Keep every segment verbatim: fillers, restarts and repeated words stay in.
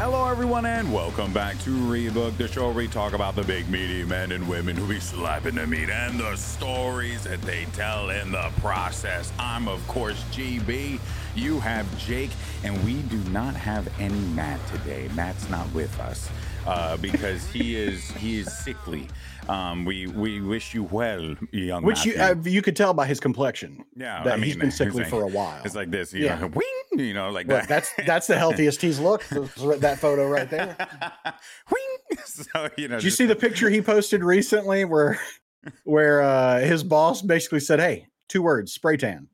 Hello, everyone, and welcome back to Rebook, the show where we talk about the big, meaty men and women who be slapping the meat and the stories that they tell in the process. I'm, of course, G B. You have Jake, and we do not have any Matt today. Matt's not with us uh, because he is he is sickly. Um, we we wish you well, young Which you uh, you could tell by his complexion. Yeah, that I mean, he's been sickly like, for a while. It's like this, you yeah. know, wing, you know, like Look, that. That's that's the healthiest he's looked. That photo right there. Wing. So, you know, did you see the picture he posted recently where where uh, his boss basically said, "Hey, two words, spray tan."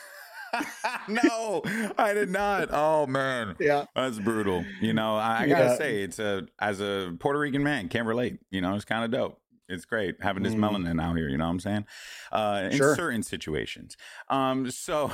No, I did not. Oh man, yeah, that's brutal. You know, I, I yeah. gotta say, it's a as a Puerto Rican man, can't relate. You know, it's kind of dope. It's great having this mm. melanin out here, you know what I'm saying? Uh, in sure. certain situations. Um, so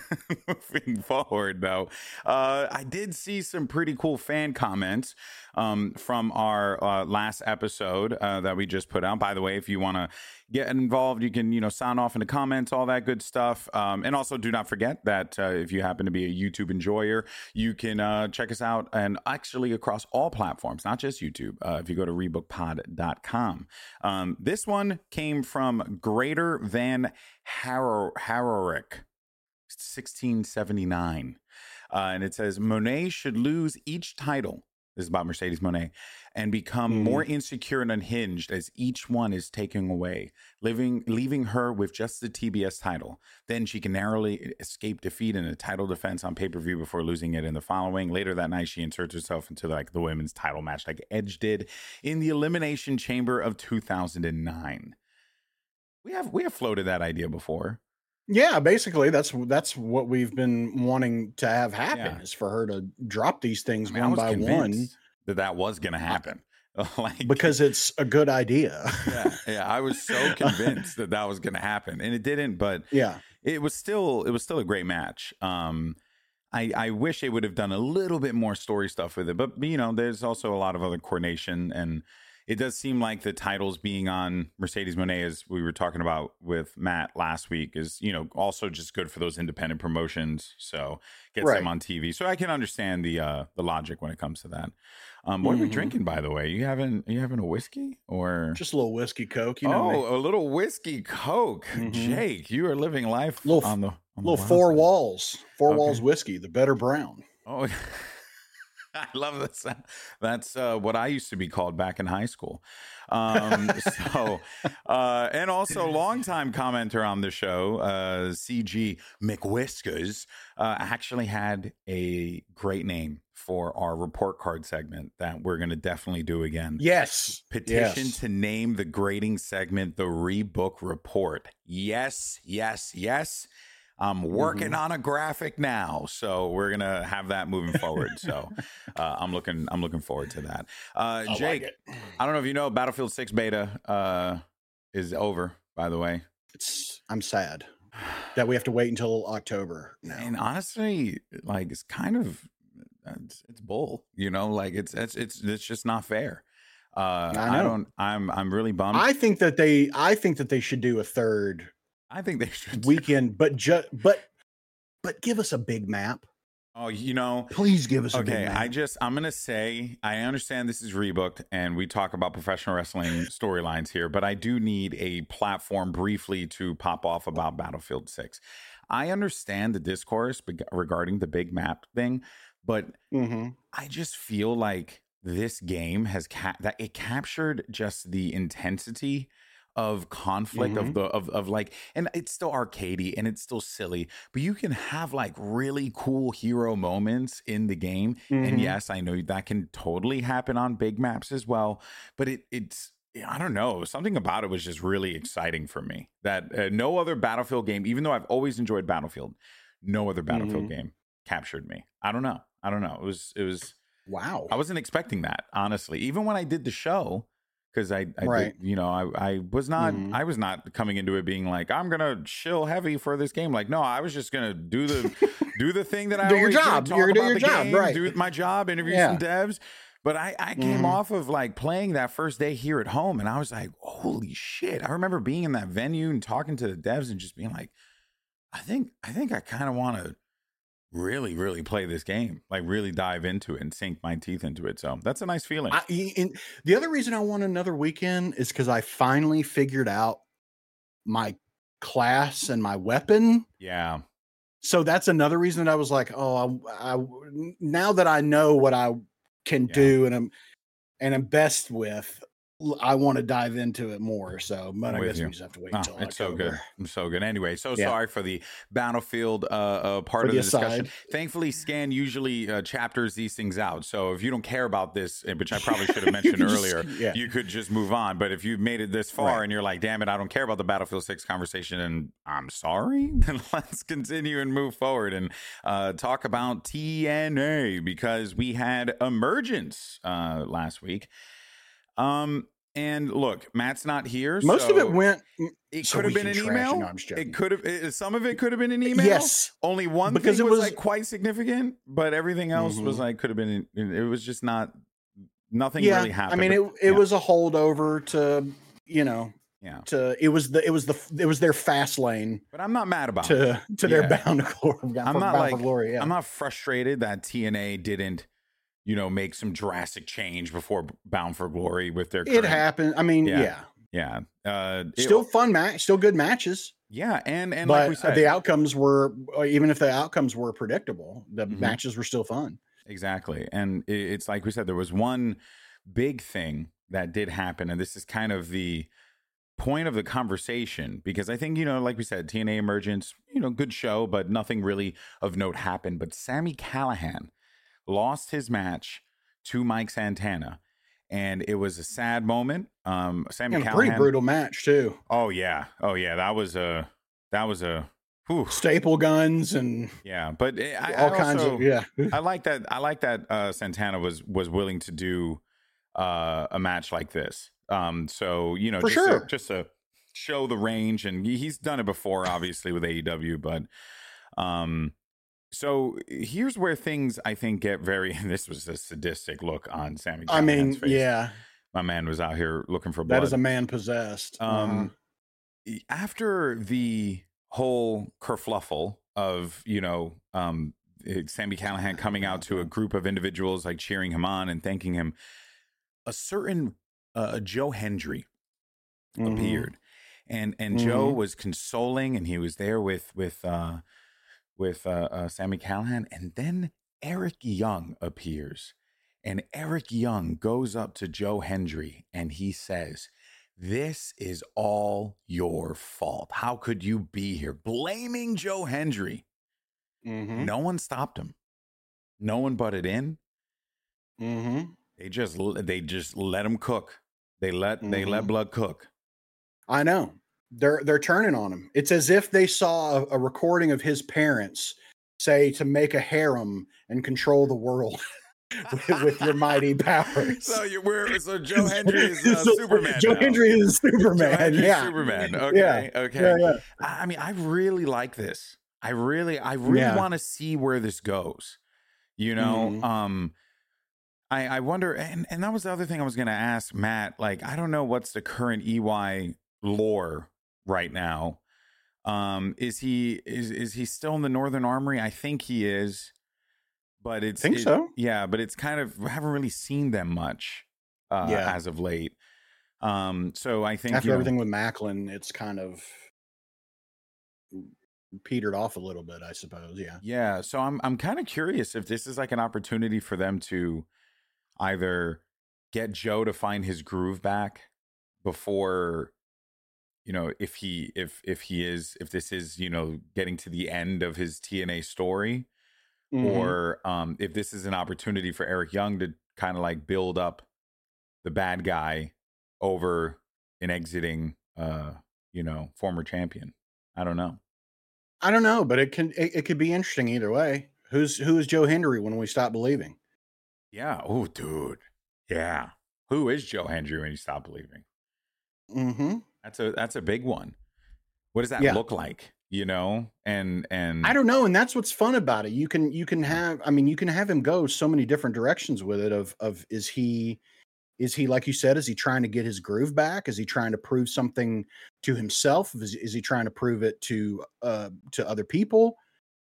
moving forward, though, uh, I did see some pretty cool fan comments um, from our uh, last episode uh, that we just put out. By the way, if you want to get involved, you can, you know, sign off in the comments, all that good stuff. Um, and also do not forget that uh, if you happen to be a YouTube enjoyer, you can uh, check us out and actually across all platforms, not just YouTube. Uh, if you go to rebook pod dot com. Um, this one came from Greater Van Harro- Harrorick, sixteen seventy-nine. Uh, and it says, Monet should lose each title. This is about Mercedes Moné, and become mm. more insecure and unhinged as each one is taken away, living, leaving her with just the T B S title. Then she can narrowly escape defeat in a title defense on pay-per-view before losing it in the following. Later that night, she inserts herself into like the women's title match like Edge did in the Elimination Chamber of two thousand nine. We have we have floated that idea before. Yeah, basically that's that's what we've been wanting to have happen Yeah. is for her to drop these things I mean, one I was by convinced one that that was going to happen. Like, because it's a good idea. yeah, yeah, I was so convinced that that was going to happen, and it didn't. But yeah, it was still it was still a great match. Um, I I wish they would have done a little bit more story stuff with it, but you know, there's also a lot of other coordination, and it does seem like the titles being on Mercedes Moné, as we were talking about with Matt last week, is, you know, also just good for those independent promotions. So gets right. them on T V. So I can understand the uh, the logic when it comes to that. Um, what mm-hmm. are we drinking, by the way? You having you having a whiskey or just a little whiskey Coke? You know, oh, me. a little whiskey Coke. Mm-hmm. Jake, you are living life little, on the on little the four side. walls, four okay. walls whiskey, the better brown. Oh. I love this. That's uh, what I used to be called back in high school. Um, so, uh, and also longtime commenter on the show, uh, C G McWhiskers, uh, actually had a great name for our report card segment that we're going to definitely do again. Yes. Petition yes. to name the grading segment the Rebook Report. Yes, yes, yes. I'm working mm-hmm. on a graphic now, so we're gonna have that moving forward. So uh, I'm looking, I'm looking forward to that. Uh, I Jake, like it. I don't know if you know, Battlefield six beta uh, is over. By the way, it's I'm sad that we have to wait until October now. And honestly, like it's kind of it's, it's bull. You know, like it's it's it's it's just not fair. Uh, I, I don't. I'm I'm really bummed. I think that they. I think that they should do a third. I think they should weekend, but just but but give us a big map. Oh, you know, please give us a okay, big map. I just I'm gonna say I understand this is rebooked and we talk about professional wrestling storylines here, but I do need a platform briefly to pop off about Battlefield six. I understand the discourse regarding the big map thing, but mm-hmm. I just feel like this game has ca- that it captured just the intensity of conflict mm-hmm. of the of of like, and it's still arcadey and it's still silly, but you can have like really cool hero moments in the game. Mm-hmm. And yes, I know that can totally happen on big maps as well, but it it's I don't know, something about it was just really exciting for me that uh, no other Battlefield game, even though I've always enjoyed Battlefield, no other Battlefield mm-hmm. game captured me. I don't know. I don't know. It was it was wow. I wasn't expecting that, honestly. Even when I did the show. Because I, I right. did, you know, I, I was not, mm-hmm. I was not coming into it being like, I'm gonna chill heavy for this game. Like, no, I was just gonna do the, do the thing that I do always your job. do, talk You're about do your the job, game, right? Do my job, interview yeah. some devs. But I, I came mm-hmm. off of like playing that first day here at home, and I was like, holy shit! I remember being in that venue and talking to the devs and just being like, I think, I think I kind of want to really, really play this game, like really dive into it and sink my teeth into it. So that's a nice feeling. I, in, the other reason I want another weekend is because I finally figured out my class and my weapon. Yeah. So that's another reason that I was like, oh, I, I now that I know what I can Yeah. do and I'm and I'm best with, I want to dive into it more. So, but I'm I with guess you. we just have to wait Oh, until it's so October. good. I'm so good. Anyway, so Yeah. sorry for the Battlefield uh, uh, part For of the the discussion. aside. Thankfully, Scan usually uh, chapters these things out. So if you don't care about this, eh, which I probably should have mentioned just- earlier, yeah. you could just move on. But if you've made it this far Right. and you're like, damn it, I don't care about the Battlefield six conversation, and I'm sorry, then let's continue and move forward and uh, talk about T N A, because we had Emergence uh, last week. Um, and look, Matt's not here. Most so of it went. It so could have we been an can trash it. email. No, I'm just joking. It could have. It, some of it could have been an email. Yes, Only one because thing it was, was- like quite significant, but everything else was Mhm. like could have been. It was just not. Nothing yeah. really happened. I mean, it but- it yeah, was a holdover to you know yeah. to it was the it was the it was their fast lane But I'm not mad about it. to to their Yeah. bound to glory. I'm for- not bound for like glory. Yeah. I'm not frustrated that T N A didn't, you know, make some drastic change before Bound for Glory with their. It current- happened. I mean, Yeah. yeah. Yeah. Uh, it- Still fun match. Still good matches. Yeah, and and but like we said, the outcomes were, even if the outcomes were predictable, the Mhm. matches were still fun. Exactly. And it- it's like we said, there was one big thing that did happen. And this is kind of the point of the conversation, because I think, you know, like we said, T N A Emergence, you know, good show, but nothing really of note happened. But Sami Callihan lost his match to Mike Santana. And it was a sad moment. Um, Sami And a Callihan. pretty brutal match too. Oh, yeah. Oh, yeah. That was a, that was a, whew. Staple guns and Yeah. But it, I, all I kinds also- of yeah. I like that. I like that uh, Santana was was willing to do uh, a match like this. Um, so you know, For just sure. to, just to show the range, and he- he's done it before, obviously with A E W. But um, so here's where things I think get very. This was a sadistic look on Sami. I mean, Callihan's face. yeah, My man was out here looking for blood. that is a man possessed. Um, after the whole kerfluffle of, you know, um, Sami Callihan coming out to a group of individuals like cheering him on and thanking him, a certain uh, Joe Hendry Mhm. appeared, and and Joe Mhm. was consoling, and he was there with with uh, with uh, uh, Sami Callihan, and then Eric Young appears, and Eric Young goes up to Joe Hendry, and he says, "This is all your fault. How could you be here?" Blaming Joe Hendry. Mhm. No one stopped him. No one butted in. Mhm. They just they just let him cook. They let they let Mhm. blood cook. I know. They're they're turning on him. It's as if they saw a, a recording of his parents say to make a harem and control the world with, with your mighty powers. So you we're so Joe Hendry is uh, So, Superman. Joe now. Hendry is Superman. Joe Hendry's yeah. Superman. Okay. Yeah. Okay. Yeah, yeah. I I mean, I really like this. I really, I really Yeah. want to see where this goes. You know, Mhm. um, I, I wonder, and, and that was the other thing I was going to ask Matt. Like, I don't know what's the current E Y lore right now. Um, is he is is he still in the Northern Armory? I think he is, but it's Think it- so. Yeah, but it's kind of I haven't really seen them much uh, Yeah. as of late. Um, so I think After you know, everything with Macklin, it's kind of petered off a little bit, I suppose. Yeah. Yeah, so I'm I'm kind of curious if this is like an opportunity for them to either get Joe to find his groove back before, you know, if he if if he is if this is, you know, getting to the end of his T N A story, Mhm. or um if this is an opportunity for Eric Young to kind of like build up the bad guy over an exiting uh, you know, former champion. I don't know. I don't know, but it can it, it could be interesting either way. Who's who is Joe Hendry when we stop believing? Yeah. Oh, dude. Yeah. Who is Joe Hendry when you stop believing? Mm-hmm. That's a that's a big one. What does that Yeah. look like? You know, and and I don't know, and that's what's fun about it. You can you can have I mean you can have him go so many different directions with it. Of of is he is he like you said? Is he trying to get his groove back? Is he trying to prove something to himself? Is, is he trying to prove it to uh to other people?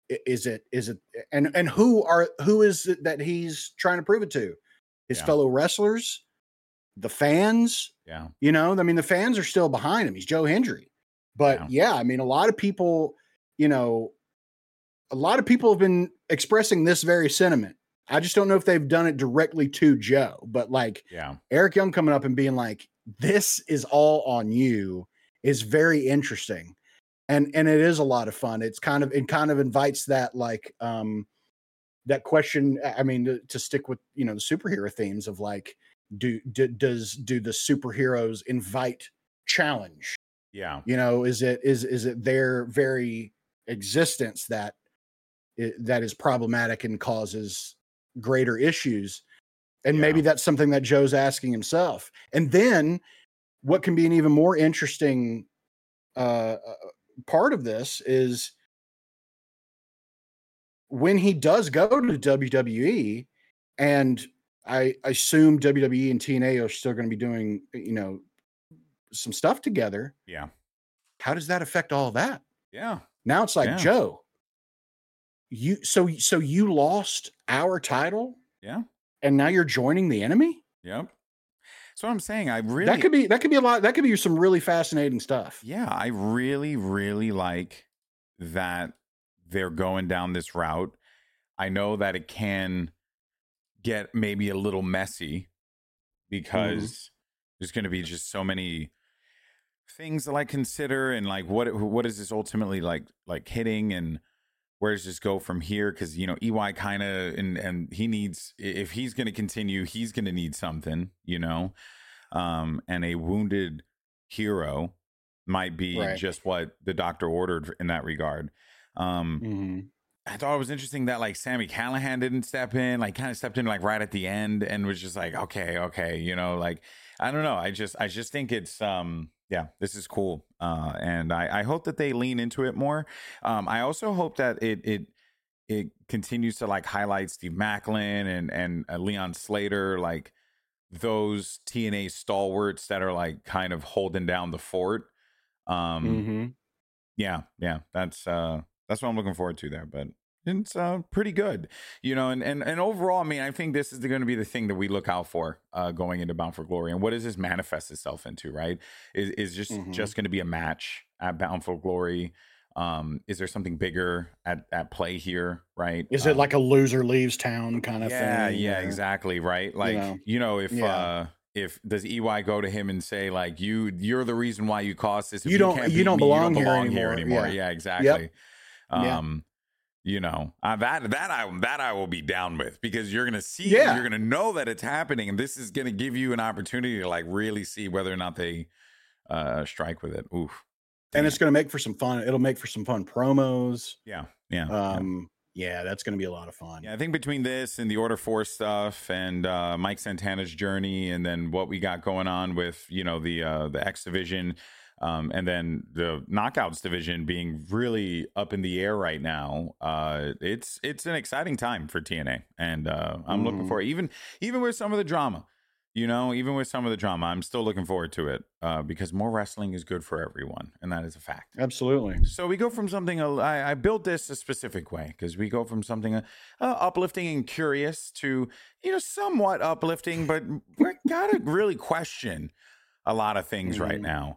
I- Is it is it and and who are who is it that he's trying to prove it to? His Yeah. fellow wrestlers, the fans. Yeah. You know, I mean, the fans are still behind him. He's Joe Hendry. But Yeah. yeah, I mean, a lot of people, you know, a lot of people have been expressing this very sentiment. I just don't know if they've done it directly to Joe, but like Yeah. Eric Young coming up and being like, this is all on you is very interesting. And and it is a lot of fun. It's kind of it kind of invites that like um that question. I mean, to, to stick with, you know, the superhero themes of like, do, do does do the superheroes invite challenge? Yeah. You know, is it is is it their very existence that i- that is problematic and causes greater issues? And Yeah. maybe that's something that Joe's asking himself. And then what can be an even more interesting uh, uh, part of this is when he does go to W W E, and I assume W W E and T N A are still going to be doing, you know, some stuff together. Yeah. How does that affect all that? Yeah. Now it's like, Yeah. Joe, you so so you lost our title Yeah. and now you're joining the enemy? Yep. So I'm saying I really That could be that could be a lot. That could be some really fascinating stuff. Yeah, I really, really like that they're going down this route. I know that it can get maybe a little messy because there's going to be just so many things that I consider, and like what what is this ultimately like like hitting, and where does this go from here? Because you know E Y kind of and and he needs, if he's going to continue, he's going to need something, you know, um, and a wounded hero might be Right. just what the doctor ordered in that regard. Um, Mhm. I thought it was interesting that like Sammy Callahan didn't step in, like kind of stepped in like right at the end and was just like, okay, okay, you know, like I don't know. I just I just think it's um yeah, this is cool. Uh and I, I hope that they lean into it more. Um I also hope that it it it continues to like highlight Steve Macklin and and uh, Leon Slater, like those T N A stalwarts that are like kind of holding down the fort. Um Mhm. yeah, yeah, that's uh that's what I'm looking forward to there. But it's uh pretty good, you know. And and and overall, I mean, I think this is going to be the thing that we look out for uh going into Bound for Glory. And what does this manifest itself into? Right? Is is just Mhm. just going to be a match at Bound for Glory? Um, is there something bigger at at play here? Right? Is it Um, like a loser leaves town kind of yeah, thing? yeah, or- exactly. Right? Like know, you know, if yeah. uh if does E Y go to him and say like you you're the reason why you caused this? If You don't- can't you beat don't me, belong you here don't belong here anymore. anymore. Yeah. Yeah, exactly. Yeah. Um, you know, uh, that that I that I will be down with, because you're gonna see, Yeah. you're gonna know that it's happening, and this is gonna give you an opportunity to like really see whether or not they uh strike with it. Oof. And Damn. it's going to make for some fun. It'll make for some fun promos. Yeah, yeah, yeah. Um, yeah, that's going to be a lot of fun. Yeah, I think between this and the Order four stuff and uh, Mike Santana's journey, and then what we got going on with, you know, the uh, the X division, um, and then the Knockouts division being really up in the air right now, uh, it's it's an exciting time for T N A, and uh, I'm looking Mhm. for it. Even even with some of the drama, you know, even with some of the drama, I'm still looking forward to it uh, because more wrestling is good for everyone, and that is a fact. Absolutely. So we go from something, uh, I, I built this a specific way because we go from something uh, uh, uplifting and curious to, you know, somewhat uplifting, but we gotta really question a lot of things right Mhm. now.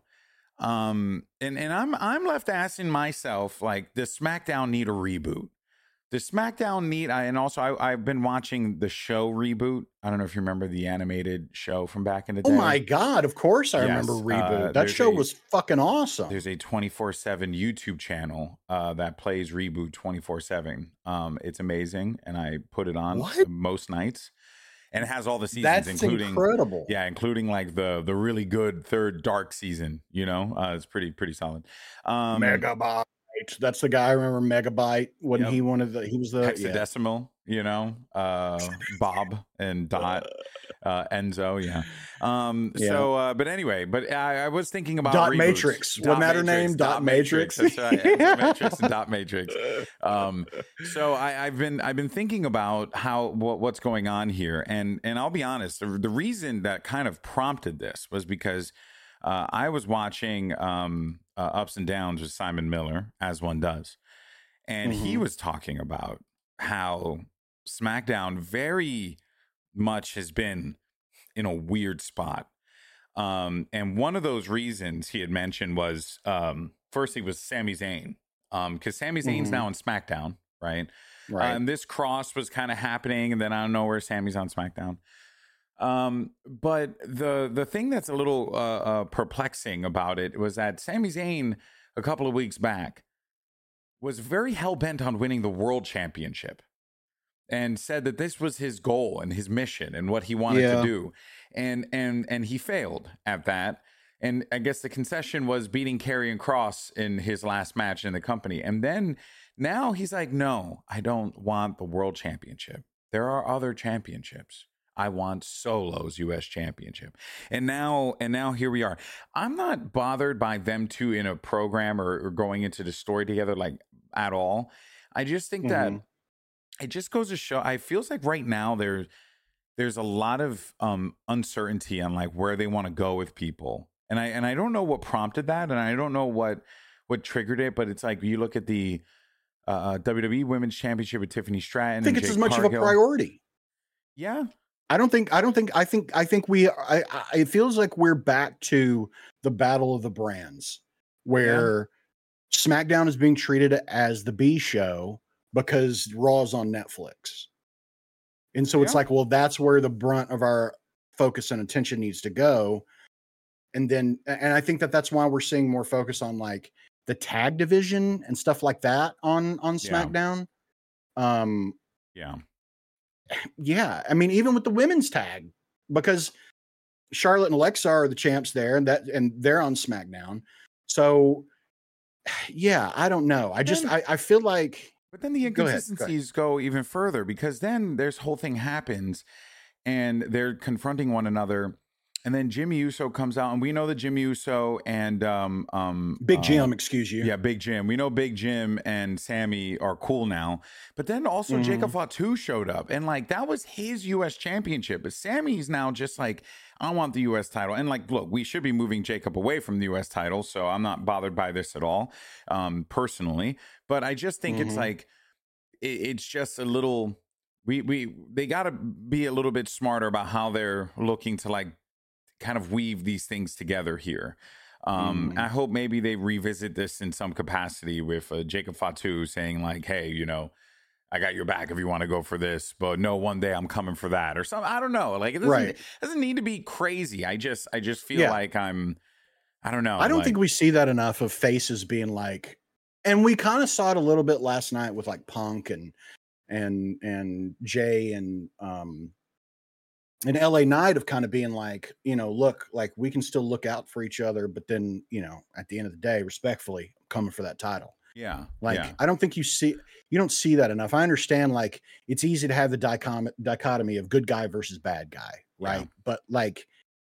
Um, and and I'm I'm left asking myself, like, does SmackDown need a reboot? Does SmackDown need? I, and also, I, I've been watching the show reboot. I don't know if you remember the animated show from back in the day. Oh my God. Of course I Yes, remember Reboot. uh, that there's show a- was fucking awesome. There's a twenty-four seven YouTube channel uh, that plays Reboot twenty-four seven. Um, it's amazing, and I put it on What? most nights, and it has all the seasons, That's including incredible. yeah, including like the the really good third dark season. You know, uh, it's pretty pretty solid. Um, Megabyte. That's the guy I remember. Megabyte. Wasn't Yep. he one of the? He was the yeah. Hexadecimal. You know, uh, Bob and Dot. Uh, Enzo, yeah. Um, Yeah. So, uh, but anyway, but I, I was thinking about Dot reboots. Matrix. Wasn't that her name? Dot Matrix. That's right. Enzo Matrix and Dot Matrix. Um, so I, I've been I've been thinking about how what, what's going on here, and and I'll be honest. The, the reason that kind of prompted this was because uh, I was watching um, uh, Ups and Downs with Simon Miller, as one does. And Mm-hmm. he was talking about how SmackDown very much has been in a weird spot. Um, and one of those reasons he had mentioned was, um, firstly was Sami Zayn. Um, because Sami Zayn's Mhm. now on SmackDown, right? Uh, Right. and this cross was kind of happening, and then I don't know where Sammy's on SmackDown. Um, but the the thing that's a little uh, uh, perplexing about it was that Sami Zayn, a couple of weeks back, was very hell bent on winning the World Championship, and said that this was his goal and his mission and what he wanted Yeah. to do, and and and he failed at that. And I guess the concession was beating Karrion Kross in his last match in the company. And then now he's like, no, I don't want the World Championship. There are other championships. I want Solo's U S Championship. And now, and now here we are. I'm not bothered by them two in a program or, or going into the story together, like at all. I just think that Mhm. it just goes to show, I feels like right now there, there's a lot of um, uncertainty on like where they want to go with people. And I and I don't know what prompted that, and I don't know what what triggered it, but it's like you look at the uh, W W E Women's Championship with Tiffany Stratton. I think and it's Jade as much Cargill. of a priority. Yeah, I don't think. I don't think. I think. I think we. I, I, it feels like we're back to the battle of the brands, where SmackDown is being treated as the B show because Raw's on Netflix, and so it's Yeah. like, well, that's where the brunt of our focus and attention needs to go. And then, and I think that that's why we're seeing more focus on like the tag division and stuff like that on on Yeah. SmackDown. Um, yeah, yeah, I mean, even with the women's tag, because Charlotte and Alexa are the champs there, and that and they're on SmackDown. So, yeah, I don't know. I just Then- I, I feel like But then the Go ahead, go ahead. inconsistencies go, even further, because then this whole thing happens and they're confronting one another. And then Jimmy Uso comes out, and we know that Jimmy Uso and um um Big uh, Jim, excuse you. Yeah, Big Jim. We know Big Jim and Sammy are cool now. But then also Mhm. Jacob Fatu showed up. And like that was his U S championship. But Sammy's now just like, I want the U S title. And like, look, we should be moving Jacob away from the U S title. So I'm not bothered by this at all, um, personally. But I just think it's Mhm. like it, it's just a little we we they gotta be a little bit smarter about how they're looking to like kind of weave these things together here. Um, Mhm. I hope maybe they revisit this in some capacity with uh, Jacob Fatu saying like, hey, you know, I got your back if you want to go for this, but no, one day I'm coming for that or something. I don't know. Like it doesn't, Right. it doesn't need to be crazy. I just, I just feel Yeah. like I'm, I don't know. I don't like, think we see that enough of faces being like, and we kind of saw it a little bit last night with like Punk and and and Jay and um and L A Knight of kind of being like, you know, look, like we can still look out for each other, but then, you know, at the end of the day, respectfully, I'm coming for that title. yeah, Like, yeah, I don't think you see, you don't see that enough. I understand, like, it's easy to have the dichom- dichotomy of good guy versus bad guy, right? Yeah. But like,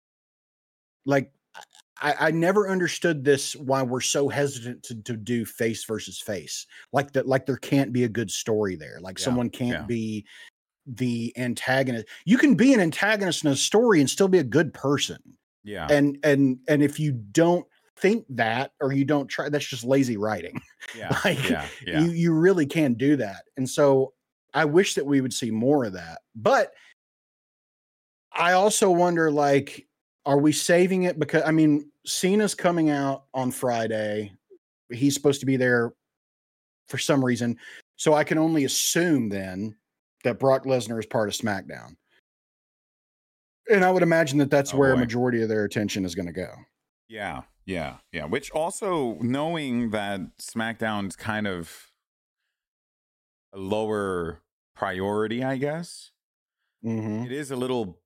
like, I, I never understood this, why we're so hesitant to, to do face versus face. Like that, like there can't be a good story there. Like Yeah, someone can't yeah. be the antagonist. You can be an antagonist in a story and still be a good person. yeah, And and and if you don't think that, or you don't try, that's just lazy writing. yeah, Like, yeah, yeah. you you really can do that. And so I wish that we would see more of that. But I also wonder, like, are we saving it? Because I mean, Cena's coming out on Friday. He's supposed to be there for some reason. So I can only assume then that Brock Lesnar is part of SmackDown. And I would imagine that that's Oh, where a boy. majority of their attention is going to go. Yeah, yeah, yeah. Which also, knowing that SmackDown's kind of a lower priority, I guess, Mm-hmm. it is a little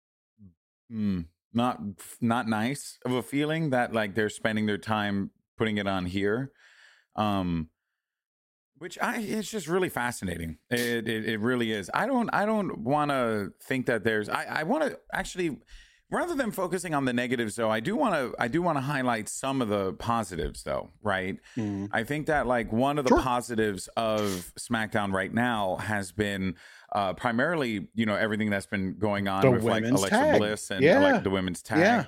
mm, not not nice of a feeling that like they're spending their time putting it on here. Um, which I it's just really fascinating. It it, it really is. I don't I don't want to think that there's. I I want to actually, rather than focusing on the negatives, though, I do want to I do want to highlight some of the positives, though. Right. Mm-hmm. I think that like one of the Sure. positives of SmackDown right now has been uh, primarily, you know, everything that's been going on The with like women's Alexa tag. Bliss and Yeah. like the women's tag. Yeah.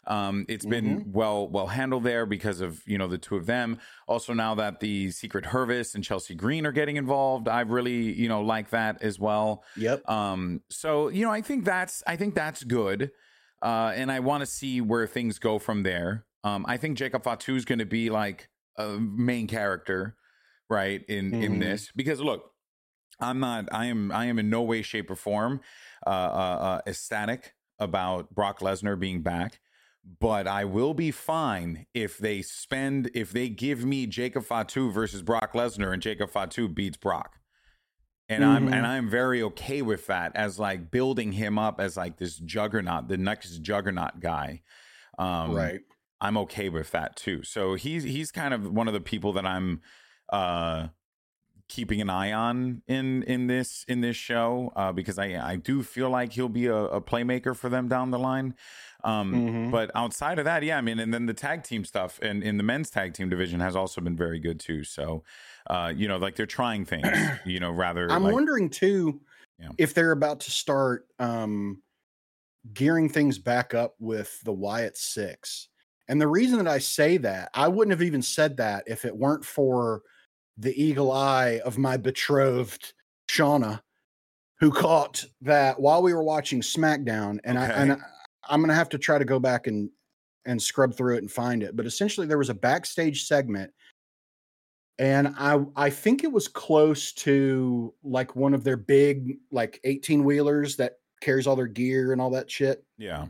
Um, it's Mhm. been well well handled there because of, you know, the two of them. Also, now that the Secret Hervis and Chelsea Green are getting involved, I really, you know, like that as well. Yep. Um, so, you know, I think that's I think that's good. Uh, and I want to see where things go from there. Um, I think Jacob Fatu is going to be like a main character, right, in in Mhm. this, because look, I'm not. I am. I am in no way, shape, or form uh, uh, uh, ecstatic about Brock Lesnar being back, but I will be fine if they spend. If they give me Jacob Fatu versus Brock Lesnar, and Jacob Fatu beats Brock, and I'm and Mhm. I'm very okay with that as like building him up as like this juggernaut, the next juggernaut guy. Um, Right. I'm okay with that too. So he's he's kind of one of the people that I'm. Uh, keeping an eye on in in this in this show uh because i i do feel like he'll be a, a playmaker for them down the line. um Mhm. but outside of that, yeah, I mean, and then the tag team stuff and in the men's tag team division has also been very good too. So uh you know, like they're trying things, you know, rather I'm like, wondering too yeah. if they're about to start um, gearing things back up with the Wyatt Six. And the reason that I say that, I wouldn't have even said that if it weren't for the eagle eye of my betrothed Shauna, who caught that while we were watching SmackDown. And I Okay. and I, I'm gonna have to try to go back and and scrub through it and find it. But essentially, there was a backstage segment, and I I think it was close to like one of their big like eighteen wheelers that carries all their gear and all that shit, Yeah.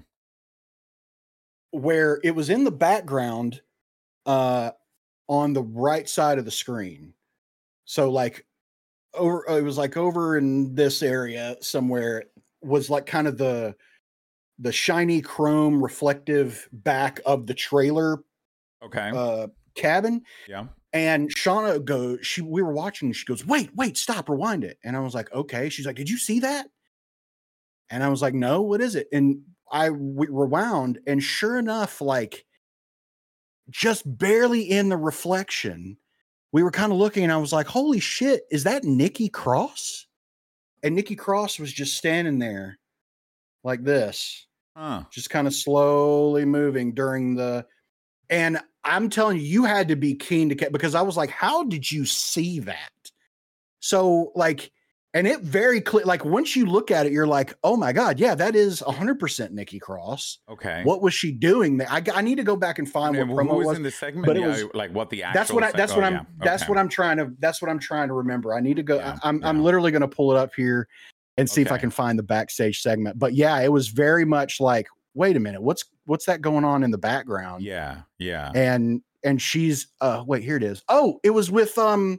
where it was in the background uh on the right side of the screen. So like over it was like over in this area somewhere was like kind of the the shiny chrome reflective back of the trailer Okay. uh cabin. Yeah. And Shauna goes, she we were watching, she goes, wait, wait, stop, rewind it. And I was like, okay. She's like, did you see that? And I was like, no, what is it? And I we rewound, and sure enough, like just barely in the reflection, we were kind of looking, and I was like, holy shit, is that Nikki Cross? And Nikki Cross was just standing there like this, Huh. just kind of slowly moving during the. And I'm telling you, you had to be keen to catch, because I was like, how did you see that? So, like, and it very clear, like, once you look at it, you're like, oh my God, yeah, that is one hundred percent Nikki Cross. Okay. What was she doing there? I, I need to go back and find And what who promo was was in the segment? but it Yeah, was like what the actual that's what I seg- that's oh, what I'm yeah. that's Okay. what I'm trying to that's what I'm trying to remember. I need to go. Yeah, I, I'm yeah. I'm literally going to pull it up here and see if I Okay. can find the backstage segment. But yeah, it was very much like, wait a minute, what's what's that going on in the background? Yeah. Yeah. And and she's uh wait, here it is. Oh, it was with um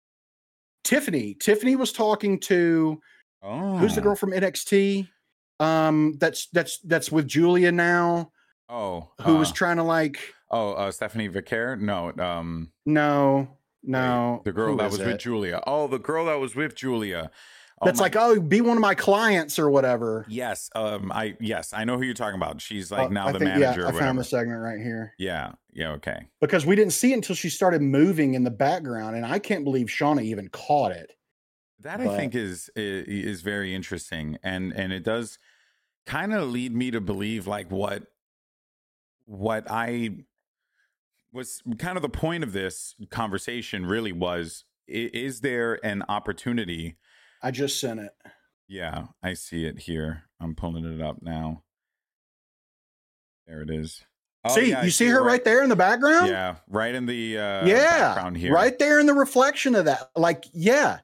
Tiffany. Tiffany was talking to Oh. who's the girl from N X T? Um, that's that's that's with Julia now. Oh. Who was uh, trying to like? Oh, uh, Stephanie Vicaire? No, um, No, wait, no. the girl Who that is was with it? Julia. Oh, the girl that was with Julia. Oh That's my, like, oh, be one of my clients or whatever. yes, um, I yes, I know who you're talking about. She's like Uh, now I the think, manager yeah, or I found whatever. the segment right here Yeah, yeah, okay. because we didn't see it until she started moving in the background, and I can't believe Shauna even caught it. That I But think is is, is very interesting, and and it does kind of lead me to believe like what what I was kind of the point of this conversation really was: i- is there an opportunity? I just sent it. Yeah, I see it here. I'm pulling it up now. There it is. Oh See, yeah, I you see it her right there in the background? Yeah, right in the uh, Yeah, background here. right there in the reflection of that. Like, yeah.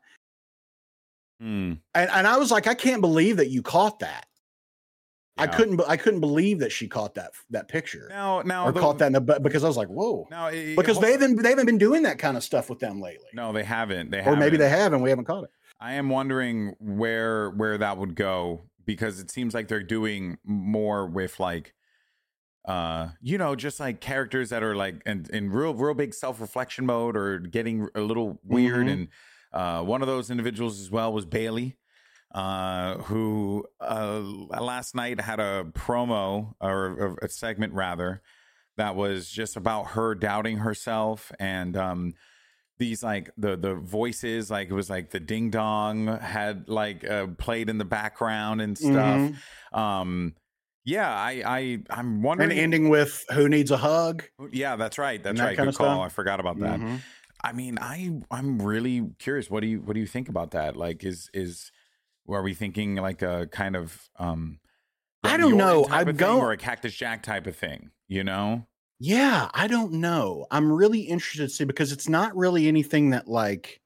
Hmm. And and I was like, I can't believe that you caught that. I Yeah. couldn't. I couldn't believe that she caught that that picture Now, now, or the- caught that in the butt, because I was like, whoa. Now, it- Because hold- they haven't they haven't been doing that kind of stuff with them lately. No, they haven't. They Or haven't. maybe they have and we haven't caught it. I am wondering where where that would go, because it seems like they're doing more with like, uh, you know, just like characters that are like in, in real real big self reflection mode or getting a little weird. Mhm. And uh, one of those individuals as well was Bailey, uh, who uh, last night had a promo or a segment rather that was just about her doubting herself, and um, these like the the voices, like it was like the ding dong had like uh, played in the background and stuff. Mhm. Um, Yeah, I, I, I'm And wondering. ending with who needs a hug. Yeah, that's right. That's that right. kind Good of call. stuff. I forgot about that. Mm-hmm. I mean, I, I'm really curious. What do you, what do you think about that? Like, is, is, are we thinking like a kind of, um, I Remy don't know. Orden type I'm of thing, going. or a Cactus Jack type of thing? You know? Yeah, I don't know. I'm really interested to see, because it's not really anything that, like,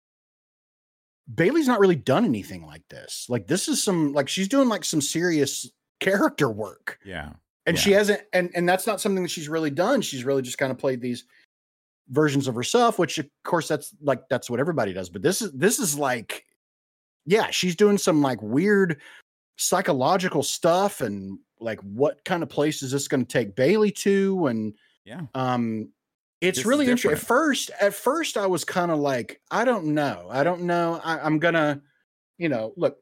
Bailey's not really done anything like this. Like, this is some, like, she's doing like some serious character work. Yeah. And yeah. she hasn't, and and that's not something that she's really done. She's really just kind of played these versions of herself, which of course that's like that's what everybody does. But this is this is like, yeah, she's doing some like weird psychological stuff, and like what kind of place is this going to take Bailey to? And yeah, um, it's This is really interesting. At different. first, at first, I was kind of like, I don't know, I don't know. I, I'm gonna, you know, look.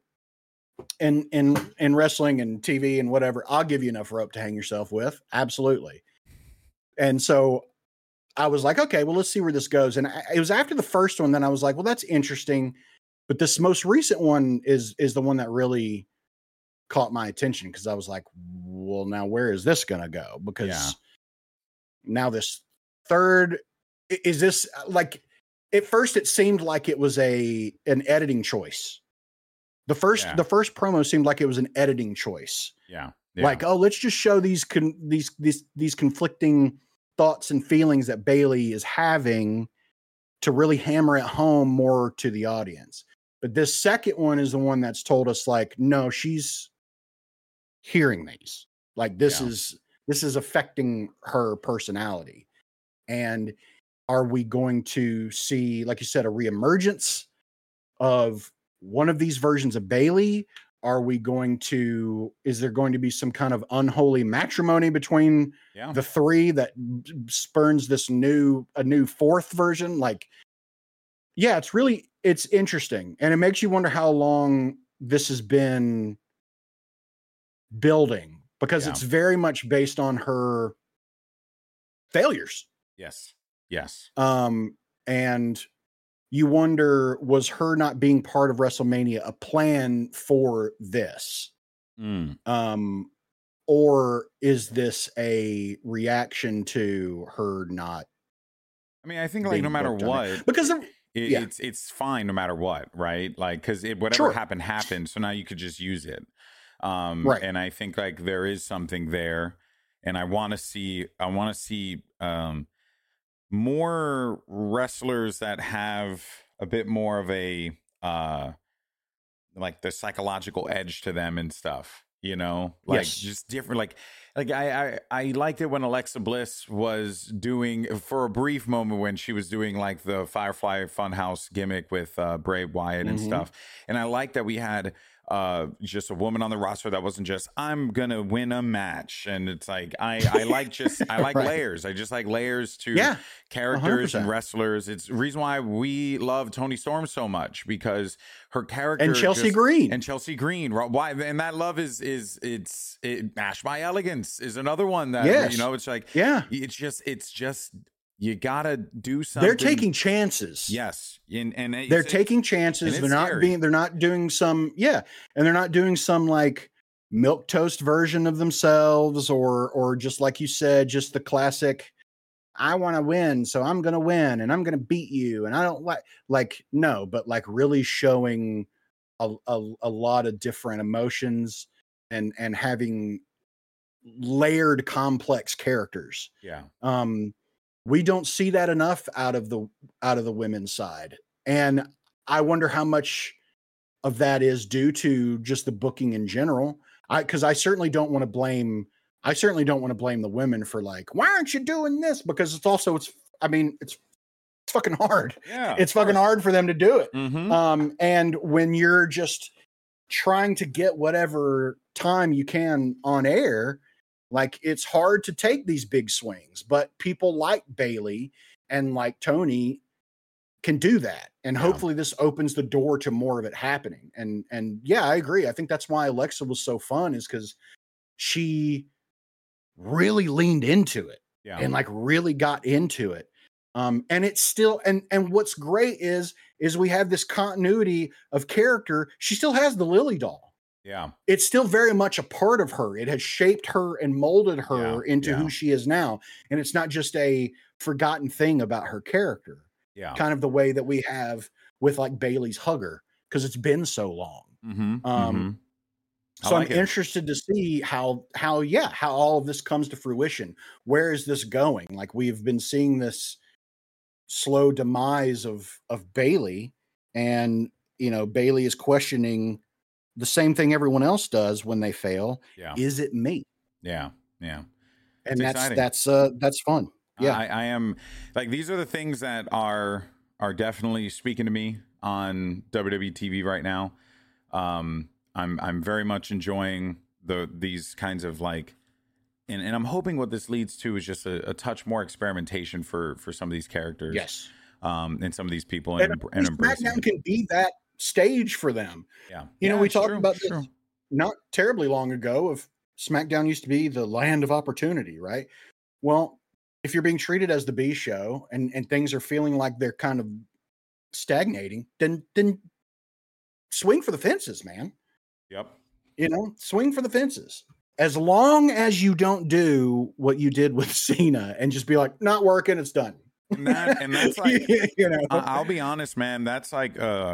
In in in wrestling and T V and whatever, I'll give you enough rope to hang yourself with. Absolutely. And so I was like, okay, well, let's see where this goes. And I, it was after the first one, then I was like, well, that's interesting. But this most recent one is is the one that really caught my attention, because I was like, well, now where is this going to go? Because Yeah. now this third, i- is this like, at first it seemed like it was a an editing choice. The first Yeah. the first promo seemed like it was an editing choice. Yeah. yeah. Like, oh, let's just show these con- these these these conflicting thoughts and feelings that Bailey is having to really hammer it home more to the audience. But this second one is the one that's told us, like, no, she's hearing these. Like, this Yeah. is this is affecting her personality. And are we going to see, like you said, a reemergence of one of these versions of Bailey? Are we going to, is there going to be some kind of unholy matrimony between yeah. the three that spurns this new, a new fourth version? Like, yeah, it's really, it's interesting. And it makes you wonder how long this has been building, because Yeah. it's very much based on her failures. Yes. Yes. Um, and you wonder, was her not being part of WrestleMania a plan for this? Mm. Um, or is this a reaction to her not? I mean, I think like being no matter booked on it? what, Because the, it, yeah. it's it's fine no matter what, right? Like, because it whatever Sure. happened happened, so now you could just use it. Um, Right. And I think like there is something there, and I want to see I want to see um more wrestlers that have a bit more of a uh like the psychological edge to them and stuff, you know, like Yes. just different. Like, like I, I, I liked it when Alexa Bliss was doing for a brief moment when she was doing like the Firefly Funhouse gimmick with uh, Bray Wyatt and Mhm. stuff. And I like that we had uh just a woman on the roster that wasn't just I'm gonna win a match. And it's like I I like just I like Right. layers. I just like layers to Yeah. characters one hundred percent. and wrestlers. It's the reason why we love Toni Storm so much, because her character And Chelsea just- Green. and Chelsea Green. ro- Why? And that love is is it's it, Ash by Elegance is another one that Yes. you know. It's like Yeah. it's just it's just you gotta do something. They're taking chances. yes, and and it's, They're it's- taking chances. and They're it's not scary. being, they're not doing some, yeah. And they're not doing some like milk toast version of themselves, or, or just like you said, just the classic, I want to win, so I'm going to win and I'm going to beat you. And I don't like, like, no, but like really showing a, a, a lot of different emotions, and, and having layered, complex characters. yeah, Um, we don't see that enough out of the out of the women's side, and I wonder how much of that is due to just the booking in general. I because I certainly don't want to blame. I certainly don't want to blame the women for like, why aren't you doing this? Because it's also it's. I mean, it's it's fucking hard. yeah. It's fucking hard for them to do it. Mm-hmm. Um, and when you're just trying to get whatever time you can on air, like it's hard to take these big swings, but people like Bailey and like Tony can do that. And Yeah. hopefully this opens the door to more of it happening. And, and yeah, I agree. I think that's why Alexa was so fun, is because she really leaned into it yeah, and like really got into it. Um, and it's still, and, and what's great is, is we have this continuity of character. She still has the Lily doll. Yeah. It's still very much a part of her. It has shaped her and molded her Yeah, into yeah. who she is now. And it's not just a forgotten thing about her character, Yeah. kind of the way that we have with like Bailey's hugger, because it's been so long. Mm-hmm. Um, mm-hmm. so like I'm it. interested to see how, how, yeah, how all of this comes to fruition. Where is this going? Like we've been seeing this slow demise of, of Bailey, and, you know, Bailey is questioning the same thing everyone else does when they fail. Yeah. Is it me? Yeah. Yeah. And It's that's, exciting. that's, uh, that's fun. Yeah. I, I am like, these are the things that are, are definitely speaking to me on W W E T V right now. Um, I'm, I'm very much enjoying the, these kinds of like, and, and I'm hoping what this leads to is just a, a touch more experimentation for, for some of these characters. Yes. Um, and some of these people and, And, and embracing SmackDown it. can be that stage for them. Yeah. You know, Yeah, we it's talked true, about it's this true. not terribly long ago of SmackDown used to be the land of opportunity, right? Well, if you're being treated as the B show and, and things are feeling like they're kind of stagnating, then then swing for the fences, man. Yep. You know, swing for the fences. As long as you don't do what you did with Cena and just be like, not working, it's done. And that, and that's like, you know, I- I'll be honest, man. That's like, uh,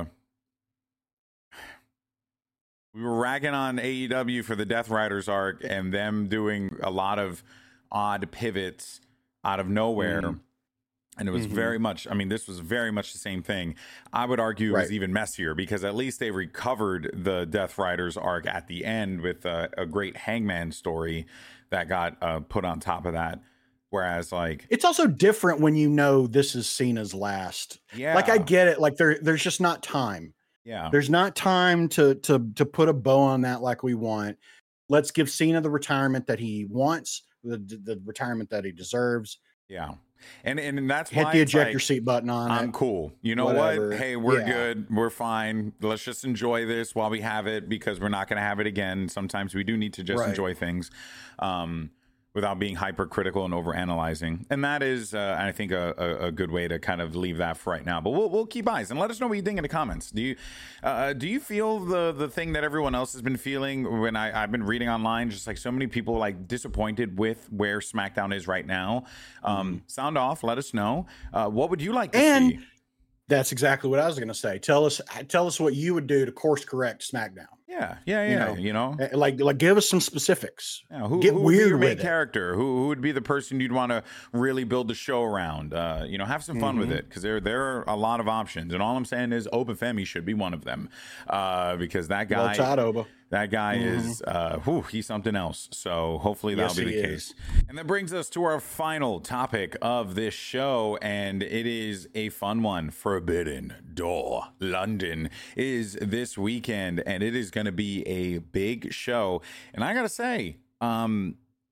we were ragging on A E W for the Death Riders arc and them doing a lot of odd pivots out of nowhere. Mhm. And it was Mhm. very much, I mean, this was very much the same thing. I would argue it was Right. even messier because at least they recovered the Death Riders arc at the end with a, a great Hangman story that got uh, put on top of that. Whereas, like, it's also different when you know this is Cena's last. yeah, Like I get it. Like there, there's just not time. yeah, There's not time to to to put a bow on that like we want. Let's give Cena the retirement that he wants, the the retirement that he deserves. yeah. And and that's Hit why the it's ejector like, seat button on I'm it. cool. You know Whatever. what? Hey, we're Yeah. good. We're fine. Let's just enjoy this while we have it because we're not going to have it again. Sometimes we do need to just Right. enjoy things um, without being hypercritical and overanalyzing. And that is, uh, I think, a, a, a good way to kind of leave that for right now. But we'll we'll keep eyes and let us know what you think in the comments. Do you uh, do you feel the the thing that everyone else has been feeling when I, I've been reading online? Just like so many people like disappointed with where SmackDown is right now. Um, sound off. Let us know. Uh, what would you like to And see? that's exactly what I was going to say. Tell us, tell us what you would do to course correct SmackDown. Yeah, yeah, You yeah. know, You know, Uh, Like, like, give us some specifics. yeah, who, Get who would be weird your main with it. character? Who, who would be the person you'd want to really build the show around? Uh, you know, have some fun with Mhm. it because there there are a lot of options, and all I'm saying is Oba Femi should be one of them uh, because that Well, guy, Todd Oba. that guy Mhm. is, uh, whew, he's something else. So hopefully that'll Yes, be he the is. case. And that brings us to our final topic of this show, and it is a fun one. Forbidden Door London is this weekend, and it is going to be a big show. And I gotta say, um,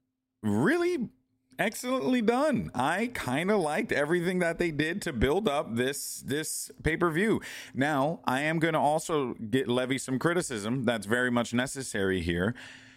really excellently done. I kind of liked everything that they did to build up this this pay-per-view. Now, I am going to also get levy some criticism that's very much necessary here.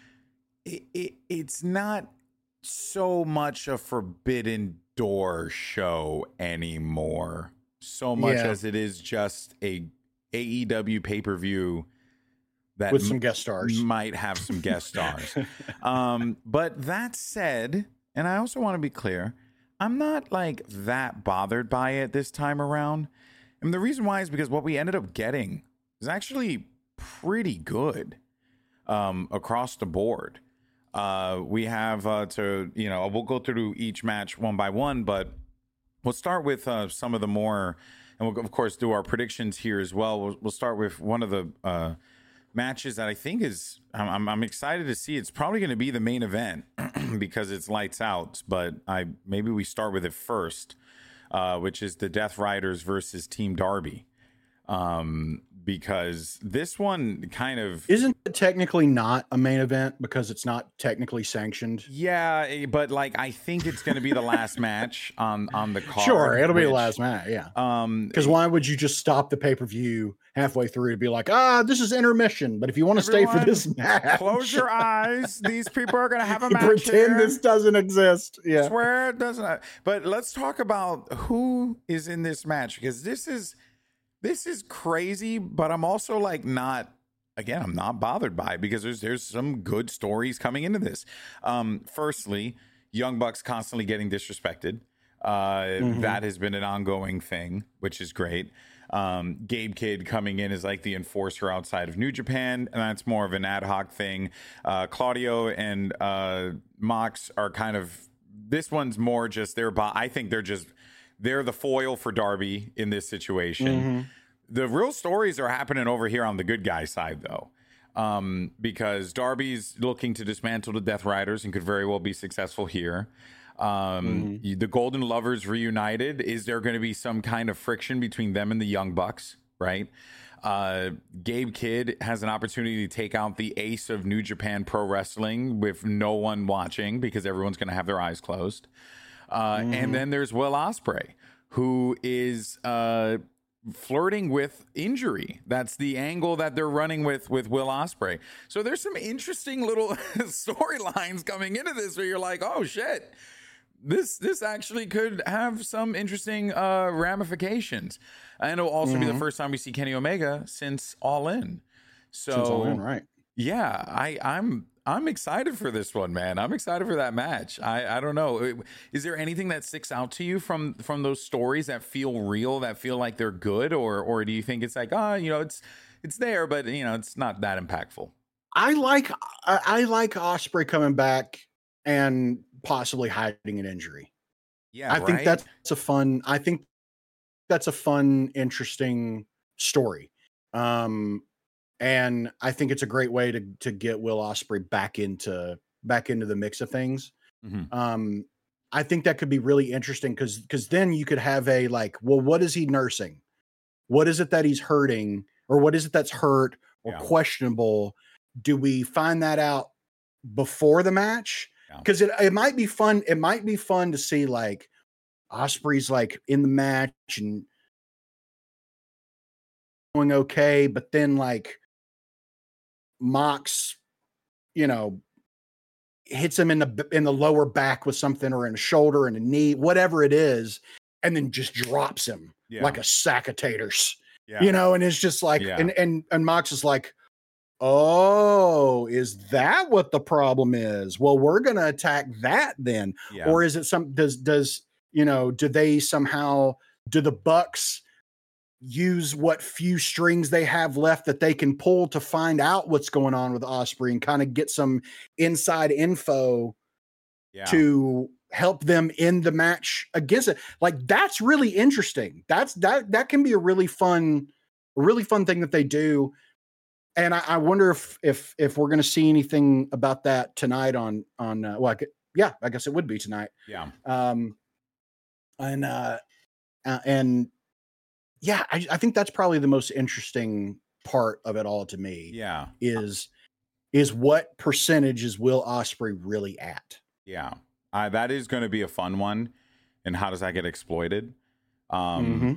It, it it's not so much a Forbidden Door show anymore, so much Yeah. as it is just a A E W pay-per-view that With m- some guest stars. might have some guest stars. Um, but that said, and I also want to be clear, I'm not like that bothered by it this time around. And the reason why is because what we ended up getting is actually pretty good um, across the board. Uh, we have uh, to, you know, we'll go through each match one by one, but we'll start with uh, some of the more, and we'll, of course, do our predictions here as well. We'll, we'll start with one of the uh, matches that I think is I'm, I'm, I'm excited to see. It's probably going to be the main event because it's lights out, but I maybe we start with it first, uh, which is the Death Riders versus Team Darby. Um, because this one kind of Isn't it technically not a main event because it's not technically sanctioned? yeah, eh, but like I think it's going to be the last match on on the card. Sure, it'll be the which, last match. Yeah. Um, Because why would you just stop the pay per view halfway through to be like, ah, this is intermission? But if you want to stay for Everyone, this match, close your eyes. These people are going to have a match pretend here. this doesn't exist. I Yeah. swear it doesn't. But let's talk about who is in this match because this is this is crazy. But I'm also like not again, I'm not bothered by it because there's there's some good stories coming into this. Um, firstly, Young Bucks constantly getting disrespected. Uh, Mhm. That has been an ongoing thing, which is great. Um, Gabe Kidd coming in as like the enforcer outside of New Japan, and that's more of an ad hoc thing. Uh, Claudio and uh, Mox are kind of, this one's more just their. Bo- I think they're just they're the foil for Darby in this situation. Mhm. The real stories are happening over here on the good guy side, though, um, because Darby's looking to dismantle the Death Riders and could very well be successful here. Um, Mhm. The Golden Lovers reunited. Is there going to be some kind of friction between them and the Young Bucks? Right. Uh, Gabe Kidd has an opportunity to take out the ace of New Japan Pro Wrestling with no one watching because everyone's going to have their eyes closed. Uh, Mhm. And then there's Will Ospreay, who is uh, flirting with injury. That's the angle that they're running with with Will Ospreay. So there's some interesting little storylines coming into this where you're like, oh shit, this this actually could have some interesting uh, ramifications. And it'll also be the Mhm. first time we see Kenny Omega since All In. So Since All In, right? yeah, I, I'm I'm excited for this one, man. I'm excited for that match. I, I don't know. Is there anything that sticks out to you from from those stories that feel real, that feel like they're good, or or do you think it's like, ah, oh, you know, it's it's there, but you know, it's not that impactful? I like I, I like Osprey coming back and possibly hiding an injury. Yeah, I think right. that's a fun. I think that's a fun, interesting story. Um, and I think it's a great way to to get Will Ospreay back into back into the mix of things. Mm-hmm. Um, I think that could be really interesting because because then you could have a like, well, what is he nursing? What is it that he's hurting, or what is it that's hurt or Yeah. questionable? Do we find that out before the match? Yeah. Because it, it might be fun. It might be fun to see like Osprey's like in the match and going okay, but then like Mox, you know, hits him in the in the lower back with something or in a shoulder and a knee, whatever it is, and then just drops him Yeah. like a sack of taters. Yeah. You know, and it's just like Yeah. and and and Mox is like, oh, is that what the problem is? Well, we're gonna attack that then. Yeah. Or is it some does does you know, do they somehow do the Bucks use what few strings they have left that they can pull to find out what's going on with Osprey and kind of get some inside info Yeah. to help them in the match against it? Like that's really interesting. That's that that can be a really fun, really fun thing that they do. And I, I wonder if if if we're going to see anything about that tonight on on uh, well, I could, yeah, I guess it would be tonight. Yeah. Um, and uh, uh and yeah, I, I think that's probably the most interesting part of it all to me. Yeah. Is is what percentage is Will Ospreay really at? Yeah. Uh, that is going to be a fun one. And how does that get exploited? Um, Mm-hmm.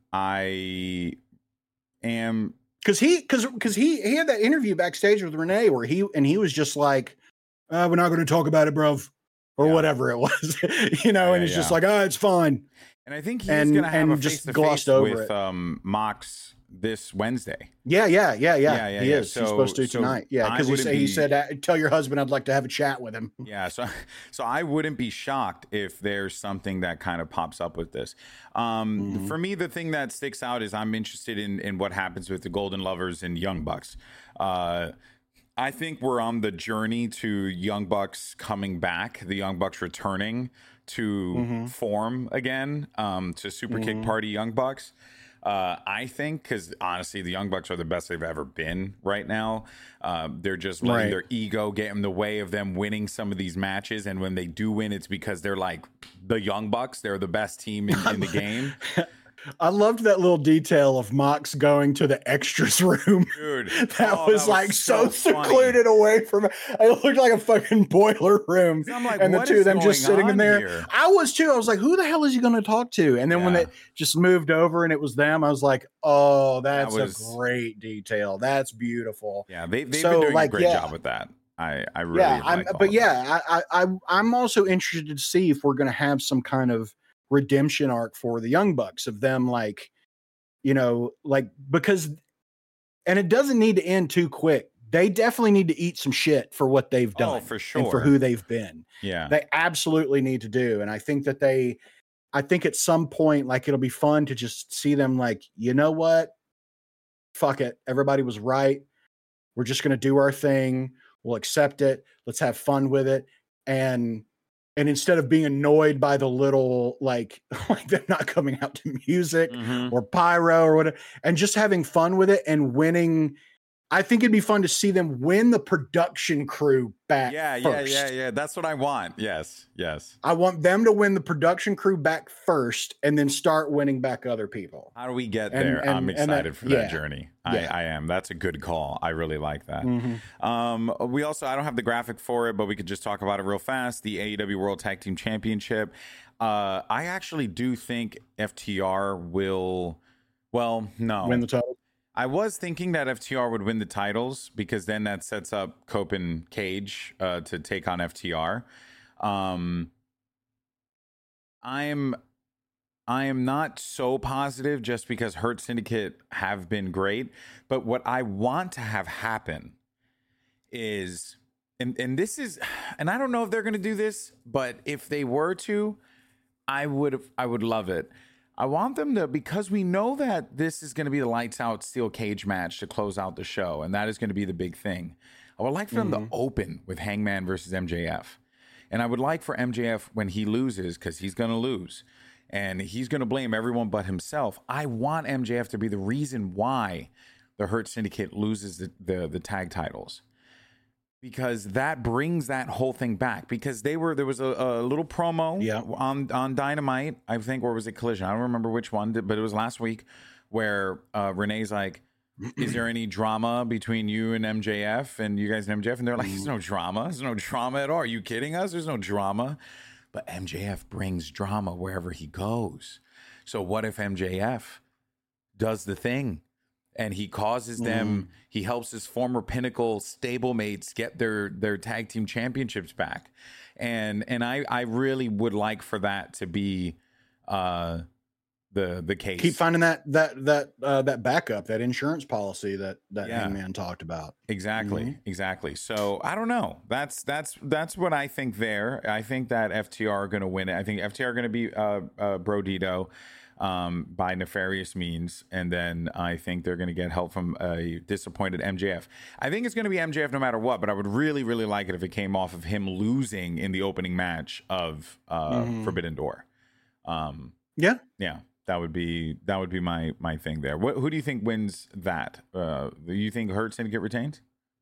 I am Because he because because he he had that interview backstage with Renee where he and he was just like, uh, we're not going to talk about it, bro, or Yeah. whatever it was, you know, Yeah, and it's yeah. just like, oh, it's fine. And I think he's And- going to have and a just face to glossed face over with it. um, Mox this Wednesday. Yeah, yeah, yeah, yeah. Yeah, yeah, he yeah. is. So- He's supposed to so tonight. Yeah, I because he wouldn't said he be- said, uh, tell your husband I'd like to have a chat with him. Yeah, so so I wouldn't be shocked if there's something that kind of pops up with this. Um, Mhm. For me, the thing that sticks out is I'm interested in in what happens with the Golden Lovers and Young Bucks. Uh, I think we're on the journey to Young Bucks coming back, the Young Bucks returning to Mhm. form again, um, to Super Kick Mhm. Party Young Bucks. Uh, I think because honestly, the Young Bucks are the best they've ever been right now. Uh, they're just letting Right. their ego get in the way of them winning some of these matches. And when they do win, it's because they're like the Young Bucks. They're the best team in, in the game. I loved that little detail of Mox going to the extras room. Dude, That oh, was like so, funny. secluded away from it. It looked like a fucking boiler room. I'm like, and the what two is of them just going sitting in on there. here? I was too. I was like, who the hell is he going to talk to? And then when Yeah. they just moved over and it was them, I was like, oh, that's was- a great detail. That's beautiful. Yeah, they, they've So, been doing like, a great yeah. job with that. I, I really yeah, I'm, like all but of that. yeah, I, I, I, I'm also interested to see if we're going to have some kind of redemption arc for the Young Bucks of them, like, you know, like because and it doesn't need to end too quick. They definitely need to eat some shit for what they've done. Oh, for sure. And for who they've been. Yeah. They absolutely need to do. And I think that they, I think at some point, like, it'll be fun to just see them like, you know what? Fuck it. Everybody was right. We're just going to do our thing. We'll accept it. Let's have fun with it. And, and instead of being annoyed by the little, like, like them not coming out to music Mm-hmm. or pyro or whatever, and just having fun with it and winning. I think it'd be fun to see them win the production crew back. Yeah, first. yeah, yeah, yeah. That's what I want. Yes, yes. I want them to win the production crew back first and then start winning back other people. How do we get And- there? and- I'm and excited that- for that yeah. journey. Yeah. I, I am. That's a good call. I really like that. Mhm. Um, we also, I don't have the graphic for it, but we could just talk about it real fast. The A E W World Tag Team Championship. Uh, I actually do think F T R will, well, no. Win the title. I was thinking that F T R would win the titles because then that sets up Cope and Cage uh, to take on F T R. Um, I'm I am not so positive just because Hurt Syndicate have been great, but what I want to have happen is, and and this is, and I don't know if they're going to do this, but if they were to, I would I would love it. I want them to, because we know that this is going to be the lights out steel cage match to close out the show, and that is going to be the big thing. I would like for them to open with Hangman versus M J F. And I would like for M J F, when he loses, because he's going to lose, and he's going to blame everyone but himself, I want M J F to be the reason why the Hurt Syndicate loses the, the, the tag titles. Because that brings that whole thing back. Because they were, there was a, a little promo Yeah. on on Dynamite, I think, or was it Collision? I don't remember which one, but it was last week where uh, Renee's like, "Is there any drama between you and M J F and you guys and M J F?" And they're like, "There's no drama. There's no drama at all. Are you kidding us? There's no drama." But M J F brings drama wherever he goes. So what if M J F does the thing? And he causes them, he helps his former Pinnacle stablemates get their their tag team championships back. And and I, I really would like for that to be uh, the the case. Keep finding that that that uh, that backup, that insurance policy that that Yeah. Hangman talked about. Exactly, Mhm. exactly. So I don't know. That's that's that's what I think there. I think that F T R are going to win it. I think F T R are going to be uh, uh, Brodito. Um, by nefarious means, and then I think they're going to get help from a disappointed M J F. I think it's going to be M J F no matter what, but I would really, really like it if it came off of him losing in the opening match of uh, Mhm. Forbidden Door. Um, Yeah. yeah, that would be that would be my my thing there. What, who do you think wins that? Uh, do you think Hurt Syndicate retains?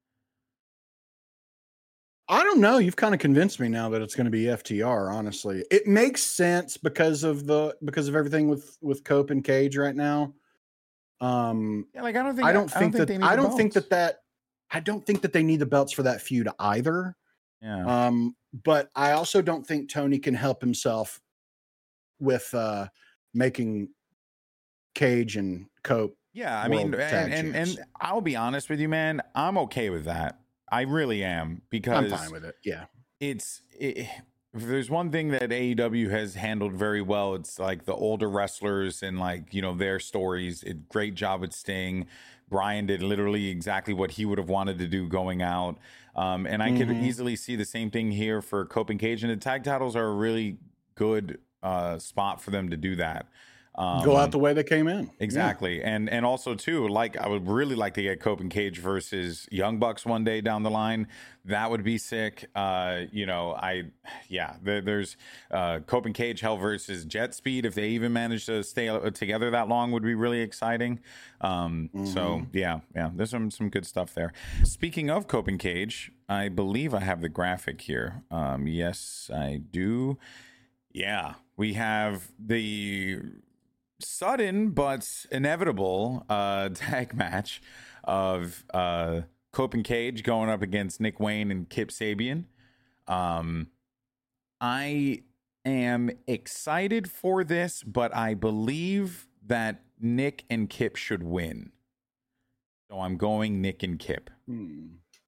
I don't know. You've kind of convinced me now that it's going to be F T R. Honestly, it makes sense because of the because of everything with with Cope and Cage right now. Um, Yeah, like I don't think I don't think that they need I the don't think belts. that that I don't think that they need the belts for that feud either. Yeah, Um, but I also don't think Tony can help himself with uh making Cage and Cope. yeah. I mean, world and tag and, champs. and I'll be honest with you, man. I'm okay with that. I really am because I'm fine with it. Yeah. it's it, if there's one thing that A E W has handled very well, it's like the older wrestlers and like, you know, their stories. It great job with Sting. Brian did literally exactly what he would have wanted to do going out. Um, and I could Mhm. easily see the same thing here for Cope and Cage. And the tag titles are a really good uh, spot for them to do that. Um, Go out the way they came in. Exactly. And and also too, like I would really like to get Cope and Cage versus Young Bucks one day down the line. That would be sick. Uh, you know, I yeah, there, there's uh Cope and Cage hell versus Jet Speed. If they even manage to stay together that long would be really exciting. Um so yeah, yeah, there's some some good stuff there. Speaking of Cope and Cage, I believe I have the graphic here. Um yes, I do. Yeah, we have the sudden but inevitable uh, tag match of uh, Cope and Cage going up against Nick Wayne and Kip Sabian. Um, I am excited for this, but I believe that Nick and Kip should win. So I'm going Nick and Kip. Hmm.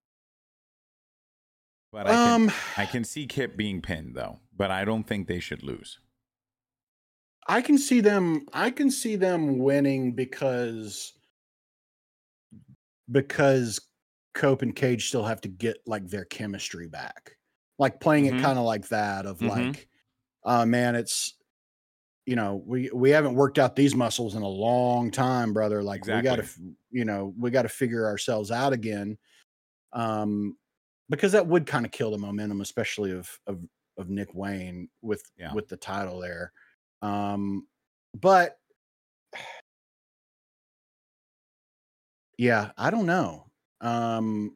But I can, Um, I can see Kip being pinned, though. But I don't think they should lose. I can see them. I can see them winning because because Cope and Cage still have to get like their chemistry back, like playing Mhm. it kind of like that of Mhm. like, uh, man, it's you know we we haven't worked out these muscles in a long time, brother. Like we got to Exactly. you know we got to figure ourselves out again, um, because that would kind of kill the momentum, especially of of of Nick Wayne with Yeah. with the title there. Um, but yeah, I don't know. Um,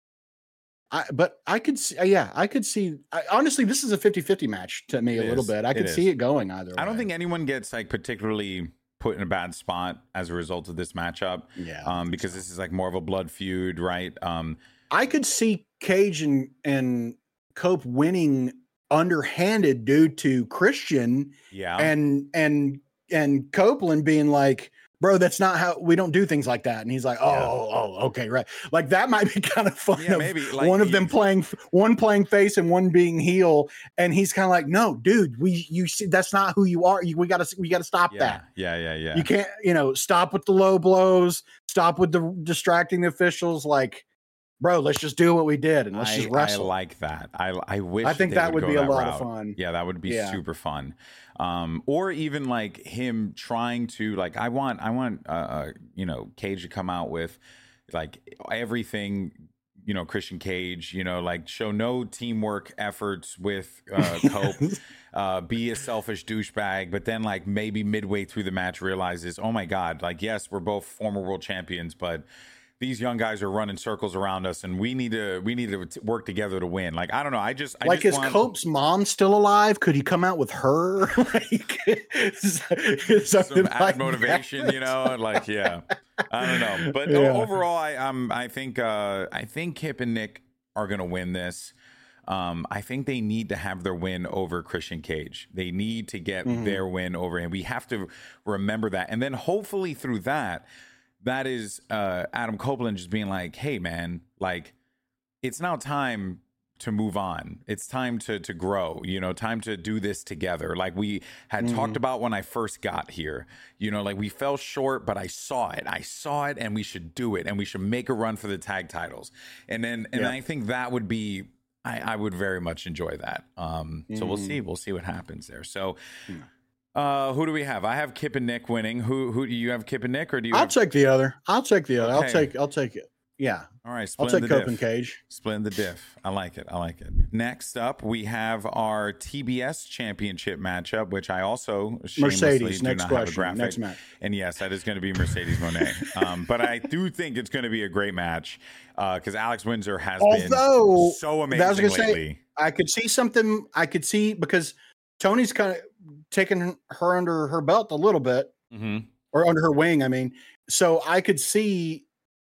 I but I could see, yeah, I could see. I, honestly, this is a fifty-fifty match to me It a little is. bit. I It could see is. it going either way. I don't think anyone gets like particularly put in a bad spot as a result of this matchup. Yeah, I don't Um, think because so. this is like more of a blood feud, right? Um, I could see Cage and and Cope winning underhanded due to Christian yeah. and and and Copeland being like, bro, that's not how we don't do things like that. And he's like, oh, Yeah. oh, oh, okay, right. Like that might be kind of fun. Yeah, of maybe, like, one of them you- playing one playing face and one being heel, and he's kind of like, no, dude, we you see that's not who you are. You, we gotta we gotta stop Yeah. that. Yeah. Yeah. Yeah. You can't, you know, stop with the low blows, stop with the distracting the officials. Like, bro, let's just do what we did and let's I, just I wrestle. like that. I I wish I think they that would go be a that lot of route. fun. Yeah, that would be Yeah. super fun. Um, or even like him trying to like I want I want uh, uh you know Cage to come out with like everything, you know, Christian Cage, you know, like show no teamwork efforts with uh Cope, uh be a selfish douchebag, but then like maybe midway through the match realizes, oh my god, like yes, we're both former world champions, but these young guys are running circles around us, and we need to we need to t- work together to win. Like I don't know, I just I Like, just is want, Cope's mom still alive? Could he come out with her? Like, something some like add motivation, that. you know, like yeah, I don't know, but o- Yeah. overall, I um I think uh I think Kip and Nick are gonna win this. Um, I think they need to have their win over Christian Cage. They need to get Mhm. their win over him. We have to remember that, and then hopefully through that, that is uh, Adam Copeland just being like, "Hey, man, like it's now time to move on. It's time to to grow. You know, time to do this together. Like we had Mhm. talked about when I first got here. You know, like we fell short, but I saw it. I saw it, and we should do it, and we should make a run for the tag titles. And then, and Yeah. I think that would be." I, I would very much enjoy that. Um, so we'll Mhm. see. We'll see what happens there. So, Yeah. uh, who do we have? I have Kip and Nick winning. Who who do you have? Kip and Nick, or do you? I'll have... take the other. I'll take the other. I'll Okay. take. I'll take it. Yeah. All right, I'll splitting take the Cope and diff. Cage. Splitting the diff. I like it. I like it. Next up, we have our T B S Championship matchup, which I also shamelessly Mercedes. do Next not have a question. graphic. Next match. And yes, that is going to be Mercedes Moné. um, but I do think it's going to be a great match because uh, Alex Windsor has Although, been so that amazing was gonna say- lately. I could see something. I could see because Tony's kind of taking her under her belt a little bit, hmm or under her wing. I mean, so I could see,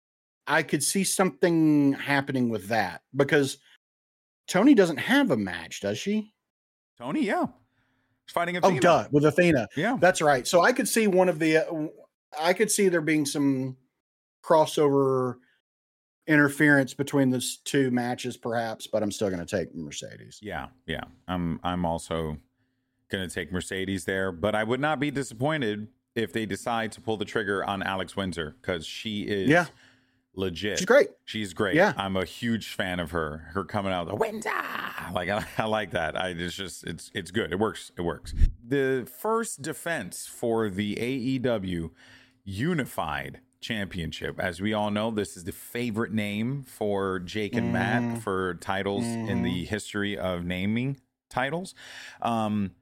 I could see something happening with that because Tony doesn't have a match, does she? Tony, yeah. She's fighting Oh, Athena. duh, with Athena. Yeah. That's right. So I could see one of the, uh, I could see there being some crossover interference between those two matches, perhaps. But I'm still going to take Mercedes. Yeah, yeah. I'm I'm also going to take Mercedes there, but I would not be disappointed if they decide to pull the trigger on Alex Windsor because she is Yeah. legit. She's great. She's great. Yeah. I'm a huge fan of her. Her coming out the Windsor, like I, I like that. I it's just it's it's good. It works. It works. The first defense for the A E W Unified Championship. As we all know, this is the favorite name for Jake and Mhm. Matt for titles in the history of naming titles. Um,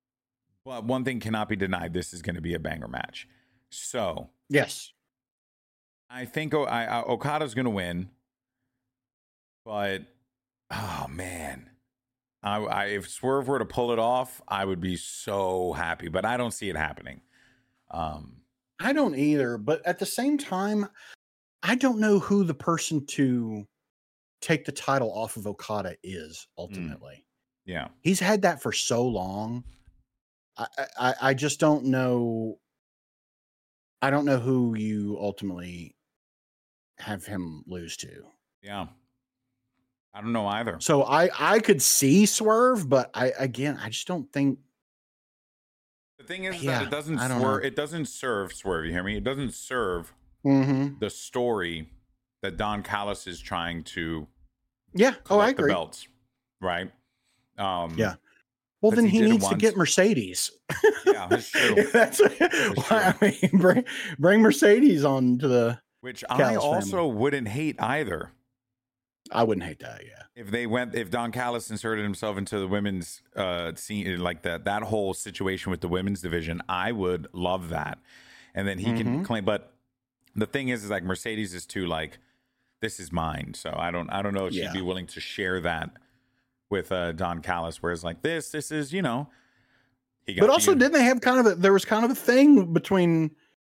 but one thing cannot be denied: this is going to be a banger match. So Yes. I think o- I, I, Okada's going to win, but oh man, I, I if Swerve were to pull it off, I would be so happy. But I don't see it happening. Um, I don't either. But at the same time, I don't know who the person to take the title off of Okada is ultimately. yeah, He's had that for so long. I, I I just don't know. I don't know who you ultimately have him lose to. yeah. I don't know either. So I I could see Swerve, but I again I just don't think. The thing is Yeah, that it doesn't I don't swerve. know. It doesn't serve Swerve. You hear me? It doesn't serve Mm-hmm. the story that Don Callis is trying to Yeah. Oh, I collect the agree. belts, right? Um, Yeah. Well, 'cause then he he did it needs to once. get Mercedes. Yeah, that's true. If that's why, I mean, bring bring Mercedes on to the Which I Callis also family. wouldn't hate either. I wouldn't hate that. Yeah. If they went, if Don Callis inserted himself into the women's uh scene, like that, that whole situation with the women's division, I would love that. And then he can Mhm. claim, but the thing is, is like Mercedes is too like, this is mine. So I don't, I don't know if Yeah. she'd be willing to share that with uh Don Callis. Whereas like this, this is, you know, he got But also, the, didn't they have kind of a, there was kind of a thing between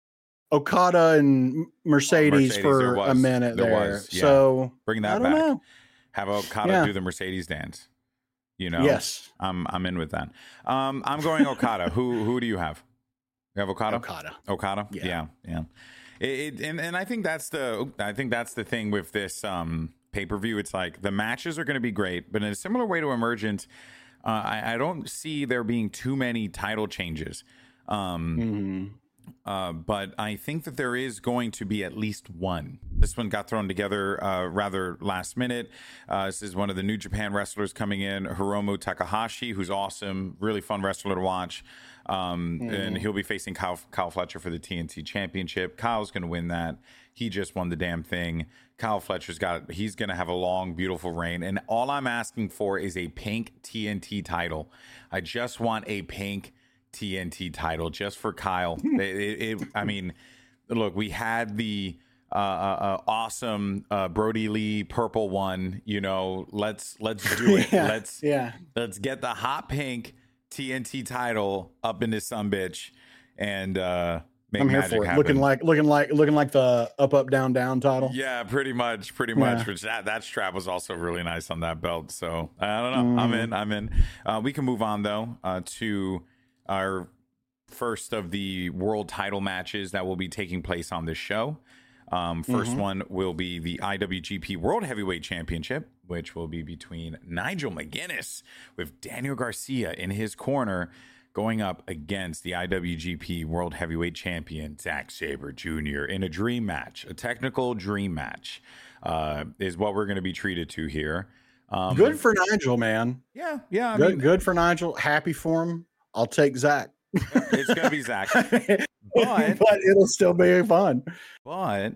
Okada and Mercedes, Mercedes, there for a was. minute There there. was, yeah. So bring that I don't back. know. Have Okada Yeah. do the Mercedes dance. You know, Yes. I'm I'm in with that. Um, I'm going Okada. who who do you have? You have Okada. Okada. Okada. Yeah. Yeah, yeah. It, it, and and I think that's the I think that's the thing with this um pay per view. It's like the matches are going to be great, but in a similar way to Emergent, uh, I, I don't see there being too many title changes. Um, Mhm. Uh, but I think that there is going to be at least one. This one got thrown together uh, rather last minute. Uh, this is one of the New Japan wrestlers coming in, Hiromu Takahashi, who's awesome, really fun wrestler to watch. Um, Mhm. And he'll be facing Kyle, Kyle Fletcher for the T N T Championship. Kyle's going to win that. He just won the damn thing. Kyle Fletcher's got, he's going to have a long, beautiful reign. And all I'm asking for is a pink T N T title. I just want a pink T N T title just for Kyle. it, it, it, I mean, look, we had the uh, uh, awesome uh, Brody Lee purple one. You know, let's let's do it. Yeah, Let's yeah. let's get the hot pink T N T title up in this sumbitch and uh, make I'm here magic for it. happen. Looking like looking like looking like the up up down down title. Yeah, pretty much, pretty much. Yeah. Which that that strap was also really nice on that belt. So I don't know. I'm Mm. in. I'm in. Uh, we can move on though uh, to our first of the world title matches that will be taking place on this show. Um, first Mhm. one will be the I W G P World Heavyweight Championship, which will be between Nigel McGuinness with Daniel Garcia in his corner, going up against the I W G P World Heavyweight Champion Zack Sabre Junior in a dream match, a technical dream match, uh, is what we're going to be treated to here. Um, Good for Nigel, man. yeah, yeah. I good mean, good for Nigel. Happy for him. I'll take Zach. it's going to be Zach, but, but it'll still be fun. but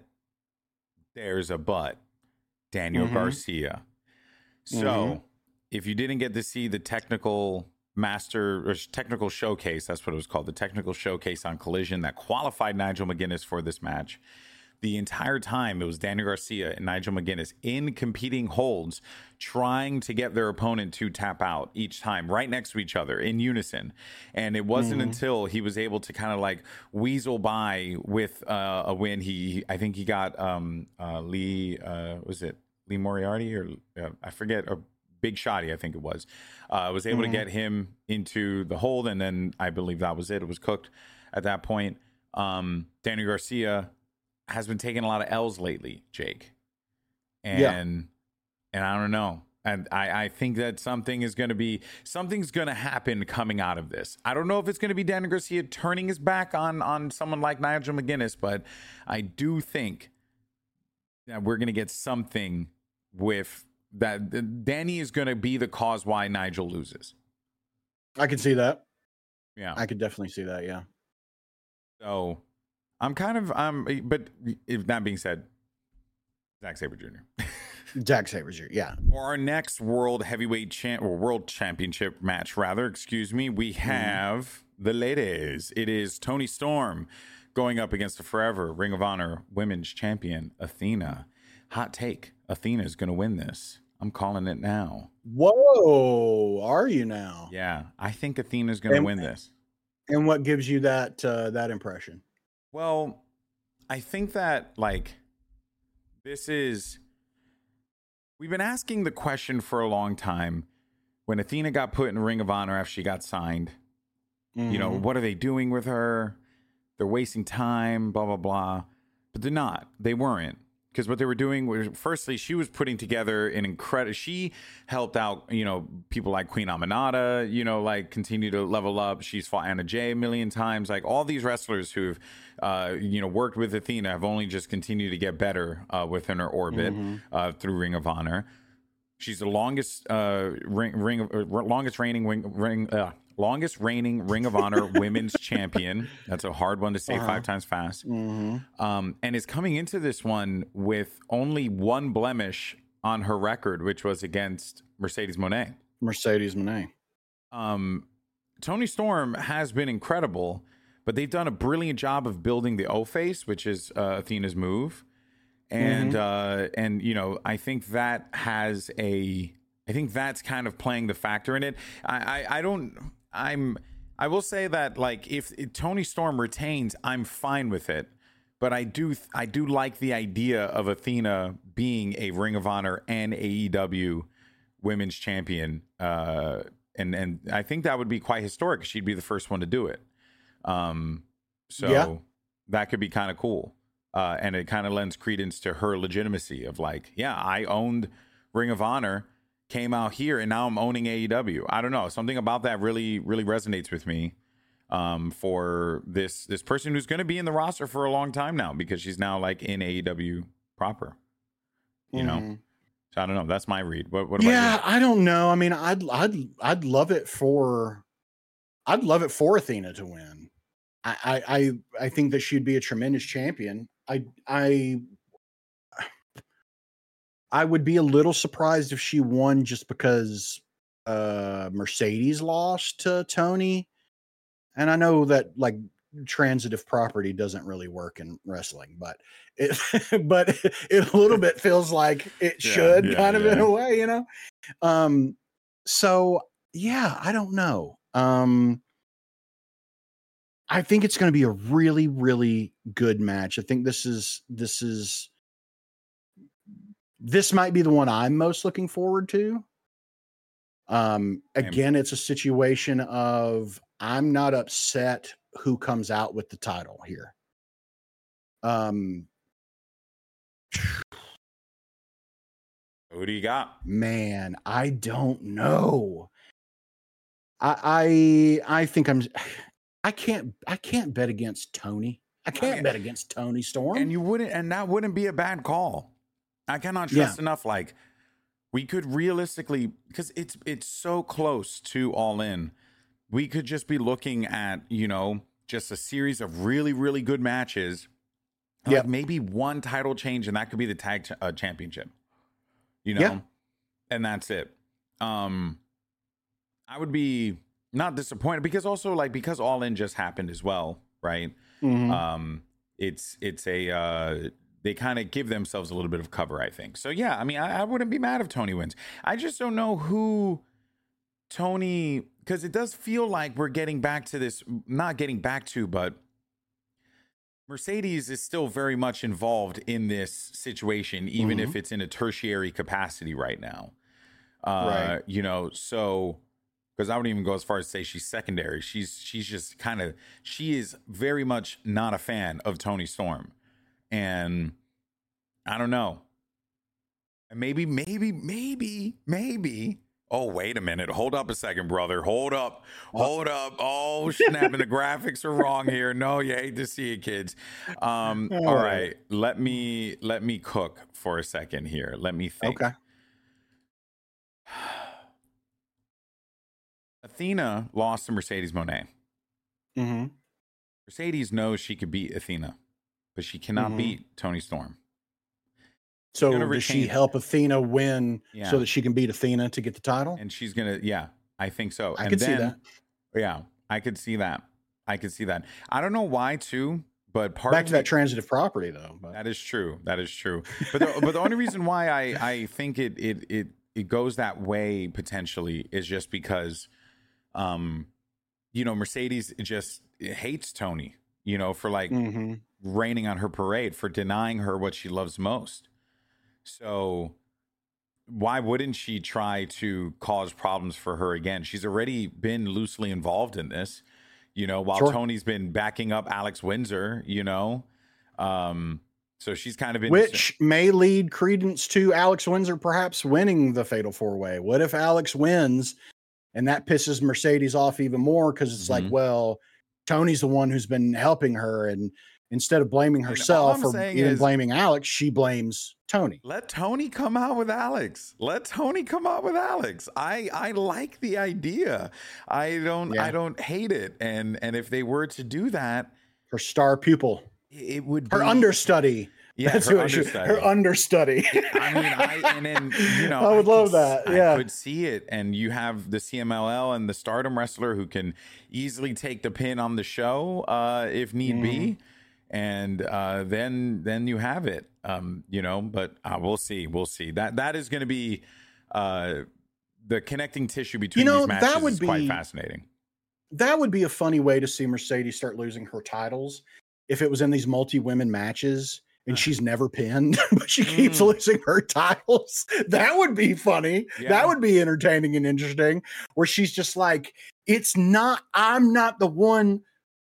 there's a but. Daniel Mhm. Garcia. So, Mhm. if you didn't get to see the technical master or technical showcase, that's what it was called, the technical showcase on Collision that qualified Nigel McGuinness for this match. The entire time it was Daniel Garcia and Nigel McGuinness in competing holds, trying to get their opponent to tap out each time, right next to each other in unison. And it wasn't Mhm. until he was able to kind of like weasel by with uh, a win. He, I think he got um, uh, Lee, uh, was it Lee Moriarty or uh, I forget, or Big Shotty, I think it was, uh, was able Mhm. to get him into the hold. And then I believe that was it. It was cooked at that point. Um, Daniel Garcia has been taking a lot of L's lately, Jake. And Yeah. and I don't know. And I, I think that something is going to be, something's going to happen coming out of this. I don't know if it's going to be Daniel Garcia turning his back on, on someone like Nigel McGuinness, but I do think that we're going to get something with that. Danny is going to be the cause why Nigel loses. I can see that. Yeah. I could definitely see that. Yeah. So I'm kind of, um, but if that being said, Zack Sabre Junior Zack Sabre Junior Yeah. For our next world heavyweight champ or world championship match, rather, excuse me, we have mm-hmm. the ladies. It is Toni Storm going up against the forever Ring of Honor Women's Champion Athena. Hot take: Athena is going to win this. I'm calling it now. Whoa, are you now? Yeah, I think Athena is going to win this. And what gives you that uh, that impression? Well, I think that like this is. We've been asking the question for a long time. When Athena got put in Ring of Honor after she got signed, mm-hmm. you know, what are they doing with her? They're wasting time, blah, blah, blah. But they're not. They weren't. because what they were doing was, firstly, she was putting together an incredible. She helped out, you know, people like Queen Aminata, you know, like continue to level up. She's fought Anna Jay a million times. Like all these wrestlers who've, uh, you know, worked with Athena have only just continued to get better uh, within her orbit mm-hmm. uh, through Ring of Honor. She's the longest uh, ring, ring, uh, longest reigning ring, ring uh, longest reigning Ring of Honor women's champion. That's a hard one to say uh-huh. five times fast. Mm-hmm. Um, and is coming into this one with only one blemish on her record, which was against Mercedes Moné. Mercedes Moné. Um, Toni Storm has been incredible, but they've done a brilliant job of building the O-face, which is uh, Athena's move. And, mm-hmm. uh, and, you know, I think that has a, I think that's kind of playing the factor in it. I, I, I don't, I'm, I will say that, like, if Toni Storm retains, I'm fine with it. But I do, I do like the idea of Athena being a Ring of Honor and A E W women's champion. Uh, and, and I think that would be quite historic. She'd be the first one to do it. Um, so yeah. that could be kind of cool. Uh, and it kind of lends credence to her legitimacy of like, yeah, I owned Ring of Honor, came out here, and now I'm owning A E W. I don't know. Something about that really, really resonates with me um, for this this person who's going to be in the roster for a long time now because she's now like in A E W proper, you mm-hmm. know? So I don't know. That's my read. What, what about yeah, you? I don't know. I mean, I'd, I'd, I'd love it for, I'd love it for Athena to win. I, I, I think that she'd be a tremendous champion. I I I would be a little surprised if she won just because uh, Mercedes lost to Toni. And I know that like transitive property doesn't really work in wrestling, but it but it a little bit feels like it yeah, should yeah, kind of yeah. in a way, you know. Um, so yeah, I don't know. Um, I think it's going to be a really, really good match. I think this is, this is, this might be the one I'm most looking forward to. Um, again, it's a situation of I'm not upset who comes out with the title here. Um, who do you got? Man, I don't know. I, I, I think I'm, I can't I can't bet against Toni. I can't I mean, bet against Toni Storm. And you wouldn't and that wouldn't be a bad call. I cannot stress yeah. enough like we could realistically because it's it's so close to All In. We could just be looking at, you know, just a series of really really good matches. Yeah, like maybe one title change and that could be the tag ch- uh, championship. You know? Yeah. And that's it. Um I would be not disappointed because also like because All In just happened as well, right? Mm-hmm. Um, it's it's a uh, they kind of give themselves a little bit of cover, I think. So yeah, I mean, I, I wouldn't be mad if Toni wins. I just don't know who Toni because it does feel like we're getting back to this, not getting back to, but Mercedes is still very much involved in this situation, even mm-hmm. if it's in a tertiary capacity right now. Uh, right. You know, so. Because I wouldn't even go as far as to say she's secondary. She's she's just kind of, she is very much not a fan of Toni Storm. And I don't know. Maybe, maybe, maybe, maybe. Oh, wait a minute. Hold up a second, brother. Hold up. Hold up. Oh, snapping. The graphics are wrong here. No, you hate to see it, kids. Um, oh. All right. Let me, let me cook for a second here. Let me think. Okay. Athena lost to Mercedes Moné. Mm-hmm. Mercedes knows she could beat Athena, but she cannot mm-hmm. beat Toni Storm. So does she help Athena win yeah. so that she can beat Athena to get the title? And she's going to, yeah, I think so. I and could then, see that. Yeah, I could see that. I could see that. I don't know why, too, but part Back of to that transitive property, though. But. That is true. That is true. But the, but the only reason why I, I think it, it, it, it goes that way potentially is just because Um, you know, Mercedes just hates Toni, you know, for like mm-hmm. raining on her parade, for denying her what she loves most. So why wouldn't she try to cause problems for her again? She's already been loosely involved in this, you know, while sure. Toni's been backing up Alex Windsor, you know. Um, So she's kind of in which may lead credence to Alex Windsor perhaps winning the Fatal Four Way. What if Alex wins and that pisses Mercedes off even more? Because it's mm-hmm. like, well, Tony's the one who's been helping her, and instead of blaming herself or even blaming Alex, she blames Tony. Let Tony come out with Alex. Let Tony come out with Alex. I I like the idea. I don't yeah. I don't hate it. And and if they were to do that, her star pupil, it would her be, understudy. Yeah, That's her who understudy. Should, her understudy. I mean, I and then you know, I would I love could, that. Yeah, I could see it. And you have the C M L L and the Stardom wrestler who can easily take the pin on the show uh, if need mm. be. And uh, then then you have it, um, you know. But uh, we'll see, we'll see. That that is going to be uh, the connecting tissue between you know, these matches. That would is be quite fascinating. That would be a funny way to see Mercedes start losing her titles if it was in these multi-women matches and she's never pinned, but she keeps mm. losing her titles. That would be funny. Yeah. That would be entertaining and interesting. Where she's just like, it's not. I'm not the one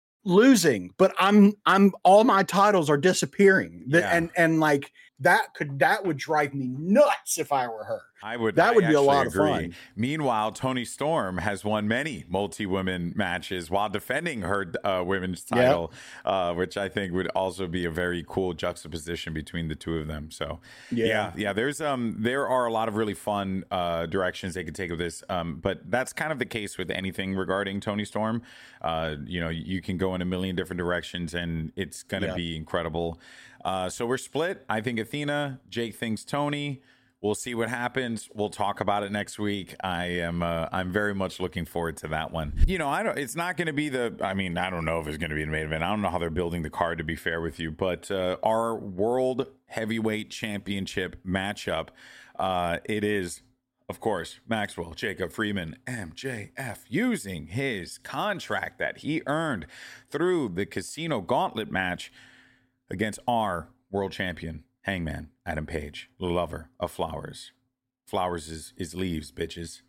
losing, but I'm I'm all my titles are disappearing. Yeah. And and like that could that would drive me nuts if I were her. I would that would I be a lot agree. of fun. Meanwhile, Toni Storm has won many multi-women matches while defending her uh, women's title, yep. uh, which I think would also be a very cool juxtaposition between the two of them. So yeah, yeah, yeah there's um there are a lot of really fun uh, directions they could take with this. Um, but that's kind of the case with anything regarding Toni Storm. Uh, you know, you can go in a million different directions, and it's going to yep. be incredible. Uh, so we're split. I think Athena. Jake thinks Tony. We'll see what happens. We'll talk about it next week. I am. Uh, I'm very much looking forward to that one. You know, I don't. It's not going to be the. I mean, I don't know if it's going to be the main event. I don't know how they're building the card. To be fair with you, but uh, our World Heavyweight Championship matchup. Uh, it is, of course, Maxwell Jacob Friedman, M J F, using his contract that he earned through the Casino Gauntlet match against our world champion, Hangman Adam Page, lover of flowers. Flowers is, is leaves, bitches.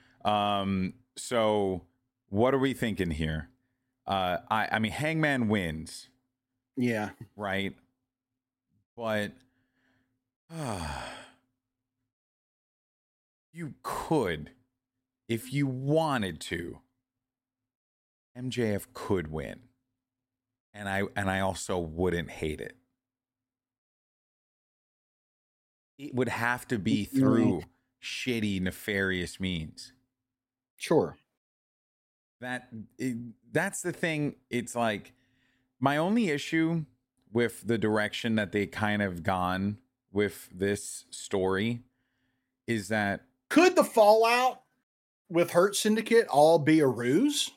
Um, so what are we thinking here? Uh, I, I mean, Hangman wins. Yeah. Right. But uh, you could, if you wanted to, M J F could win. And I and I also wouldn't hate it. It would have to be through mm. shitty, nefarious means. Sure. That it, that's the thing. It's like my only issue with the direction that they kind of gone with this story is that could the fallout with Hurt Syndicate all be a ruse?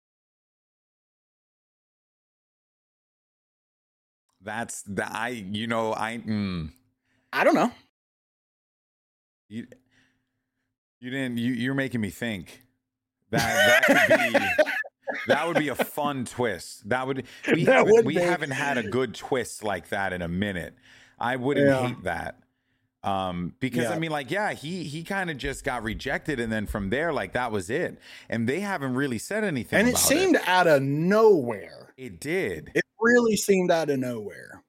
That's the I. You know I. Mm, I don't know. You, you didn't. You, you're making me think that that could be that would be a fun twist. That would we that haven't, would we haven't had a good twist like that in a minute. I wouldn't yeah. hate that. Um, because yeah. I mean, like, yeah, he he kind of just got rejected, and then from there, like, that was it. And they haven't really said anything. And it about seemed it. out of nowhere. It did. It really seemed out of nowhere.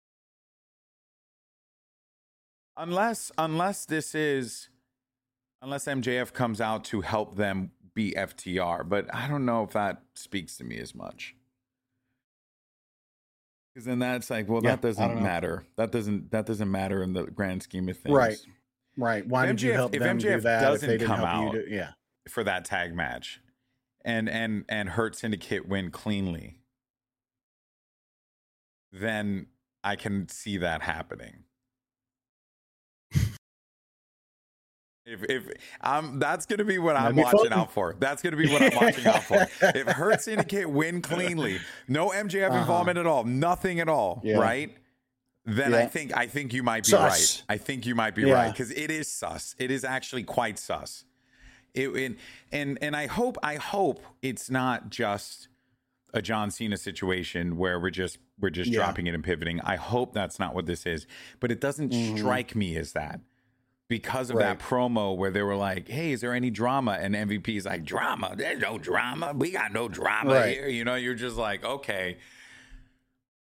Unless unless this is unless M J F comes out to help them be F T R, but I don't know if that speaks to me as much. Because then that's like, well, yeah, that doesn't matter. That doesn't that doesn't matter in the grand scheme of things. Right. Right. Why did you help them do that if they didn't help you do, yeah. for that tag match and and and Hurt Syndicate win cleanly, then I can see that happening. If if um that's gonna be what I'm watching fun. out for. That's gonna be what I'm watching out for. If Hurt Syndicate win cleanly, no M J F uh-huh. involvement at all, nothing at all, yeah. right? Then yeah. I think I think you might be sus. right. I think you might be yeah. right because it is sus. It is actually quite sus. It, it and and I hope I hope it's not just a John Cena situation where we're just we're just yeah. dropping it and pivoting. I hope that's not what this is, but it doesn't mm-hmm. strike me as that. Because of right. that promo where they were like, hey, is there any drama? And M V P is like, drama? There's no drama. We got no drama right. here. You know, you're just like, okay.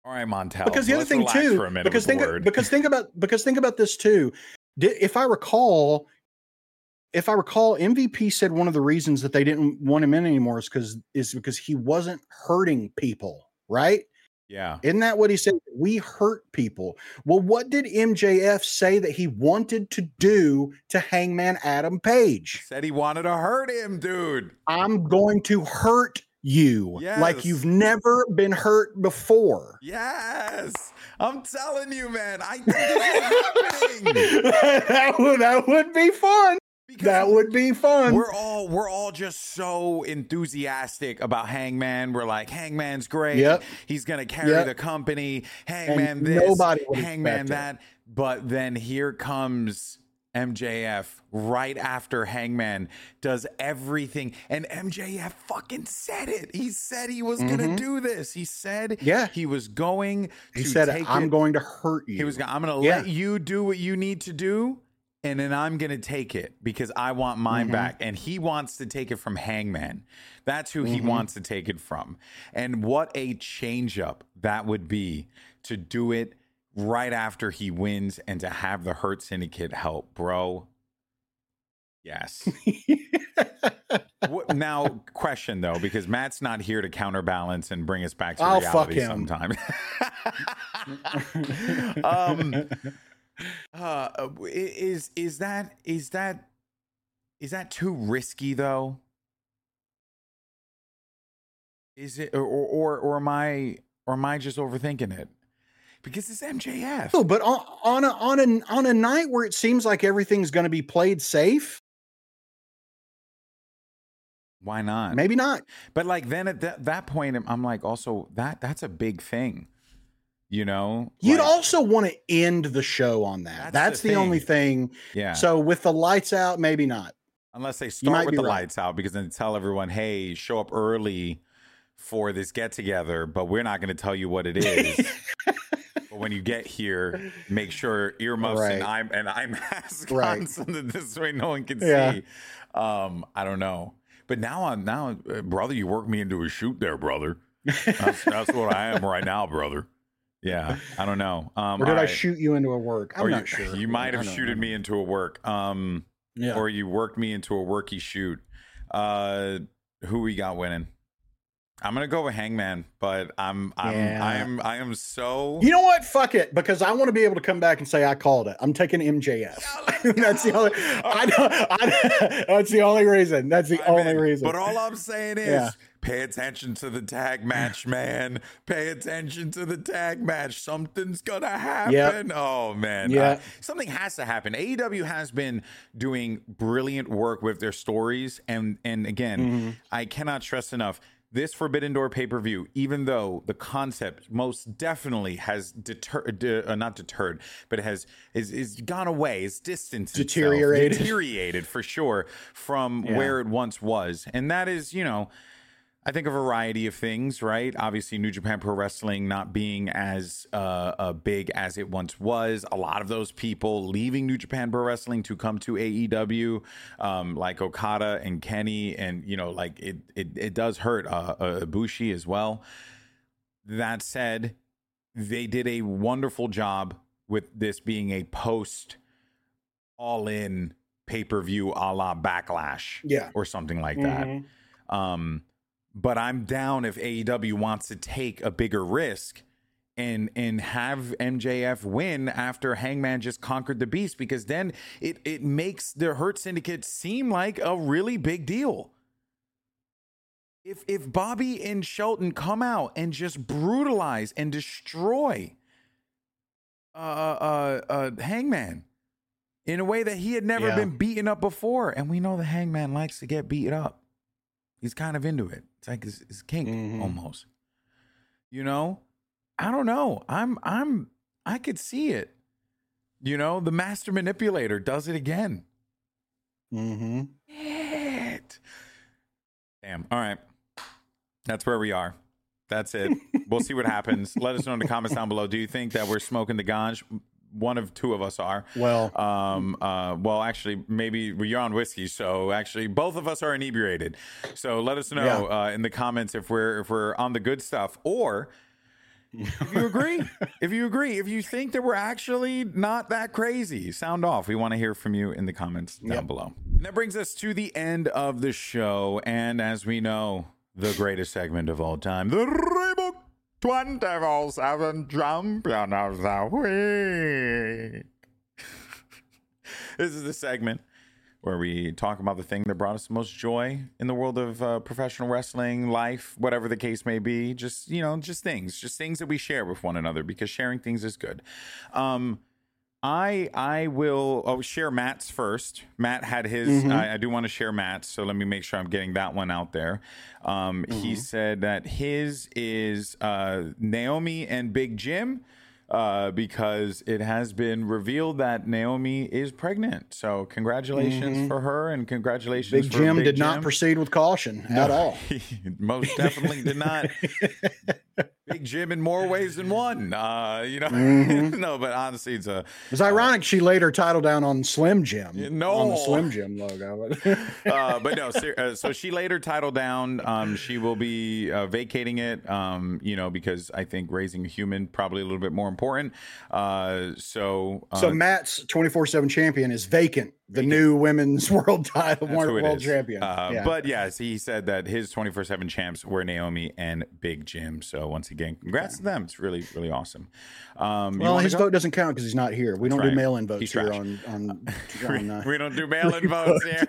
All right, Montel. Because the other Let's thing relax too, for a minute because with the think word. because think about because think about this too. Di- If I recall, if I recall, M V P said one of the reasons that they didn't want him in anymore is because is because he wasn't hurting people, right? Yeah. Isn't that what he said? We hurt people. Well, what did M J F say that he wanted to do to Hangman Adam Page? Said he wanted to hurt him, dude. I'm going to hurt you like Yes. you've never been hurt before. Yes. I'm telling you, man. I think this is happening. that would that would be fun. Because That would be fun. We're all we're all just so enthusiastic about Hangman. We're like, Hangman's great. Yep. He's gonna carry Yep. the company. Hangman And this, nobody would Hangman expect that. But then here comes M J F right after Hangman does everything. And M J F fucking said it. He said he was gonna Mhm. do this. He said Yeah. he was going He to said, take I'm it. going to hurt you. He was I'm gonna Yeah. let you do what you need to do. And then I'm going to take it because I want mine Mhm. back. And he wants to take it from Hangman. That's who he Mhm. wants to take it from. And what a change up that would be to do it right after he wins and to have the Hurt Syndicate help, bro. Yes. What, now, question though, because Matt's not here to counterbalance and bring us back to I'll reality fuck him. sometime. um, uh, is is that is that is that too risky though? Is it or or or am I or am I just overthinking it? Because it's M J F. No, but on, on a on a on a night where it seems like everything's going to be played safe, Why not? maybe not. But like then at that, that point, I'm- I'm like, also that that's a big thing, you know. You'd Like, also want to end the show on that. That's That's, the the, thing. only thing. yeah. So with the lights out, maybe not. Unless they might start with be the right. lights out, because then tell everyone, hey, show up early for this get together, but we're not going to tell you what it is. But when you get here, make sure earmuffs and Right. eye and eye mask on Right. so that this way no one can Yeah. see. Um, I don't know. But now I'm now, uh, brother, you worked me into a shoot there, brother. That's, that's what I am right now, brother. Yeah, I don't know. Um, Or did all I right. shoot you into a work? I'm Or not you, sure. You might have I don't shooted know. me into a work. Um, Yeah. or you worked me into a worky shoot. Uh, who we got winning? I'm gonna go with Hangman, but I'm I'm Yeah. I am I am so You know what? Fuck it, because I want to be able to come back and say I called it. I'm taking M J F. that's the only. I don't. I, that's the only reason. That's the I'm only in. reason. But all I'm saying is Yeah. pay attention to the tag match, man. Pay attention to the tag match. Something's gonna happen. Oh man. Yeah. Uh, something has to happen. A E W has been doing brilliant work with their stories. And and again, Mm-hmm. I cannot stress enough. This Forbidden Door pay-per-view, even though the concept most definitely has deterred, de- uh, not deterred, but it has is is gone away, it's distanced, itself, Deteriorated. deteriorated for sure from Yeah. where it once was, and that is, you know, I think a variety of things, right? Obviously, New Japan Pro Wrestling not being as uh, uh, big as it once was. A lot of those people leaving New Japan Pro Wrestling to come to A E W, um, like Okada and Kenny, and you know, like it it, it does hurt uh, uh, Ibushi as well. That said, they did a wonderful job with this being a post all in pay per view a la Backlash, Yeah. or something like Mhm. that. Um, but I'm down if A E W wants to take a bigger risk and and have M J F win after Hangman just conquered the beast, because then it it makes the Hurt Syndicate seem like a really big deal. If if Bobby and Shelton come out and just brutalize and destroy uh uh uh Hangman in a way that he had never Yeah. been beaten up before, and we know the Hangman likes to get beat up. He's kind of into it. It's like his, his kink Mhm. almost. You know, I don't know. I'm I'm I could see it. You know, the master manipulator does it again. Mhm. It. Damn. All right. That's where we are. That's it. We'll see what happens. Let us know in the comments down below. Do you think that we're smoking the ganj? One of two of us are. Well, Um, uh, well, actually, maybe you're on whiskey, so actually, both of us are inebriated. So let us know Yeah. uh, in the comments if we're if we're on the good stuff, or If you agree, if you agree, if you think that we're actually not that crazy, sound off. We want to hear from you in the comments down Yep. below. And that brings us to the end of the show. And as we know, the greatest segment of all time, the Reebok twenty-four seven Champion of the Week. This is the segment where we talk about the thing that brought us the most joy in the world of uh, professional wrestling, life, whatever the case may be. Just, you know, just things, just things that we share with one another, because sharing things is good. Um, I I will oh, share Matt's first. Matt had his. Mhm. I, I do want to share Matt's, so let me make sure I'm getting that one out there. Um, He said that his is uh, Naomi and Big Jim. Uh, because it has been revealed that Naomi is pregnant. So congratulations Mhm. for her, and congratulations Big for Jim Big did Jim. not proceed with caution at all. He most definitely did not. Big Jim in more ways than one. Uh, you know, Mhm. no, but honestly, it's a It's ironic she laid her title down on Slim Jim. No. On the Slim Jim logo. uh, but no, ser- uh, so she laid her title down. Um, she will be uh, vacating it, um, you know, because I think raising a human probably a little bit more important. Uh, so, uh, So Matt's twenty-four seven champion is vacant, the Vacant. new women's world title, that's world, who it world is. champion. Uh, Yeah. But yes, he said that his twenty-four seven champs were Naomi and Big Jim. So once again, congrats to them. It's really, really awesome. Um, you Well, wanna his go? vote doesn't count because he's not here. We That's don't right. do mail-in votes He's here trash. on on, we, on uh, we don't do mail-in votes here.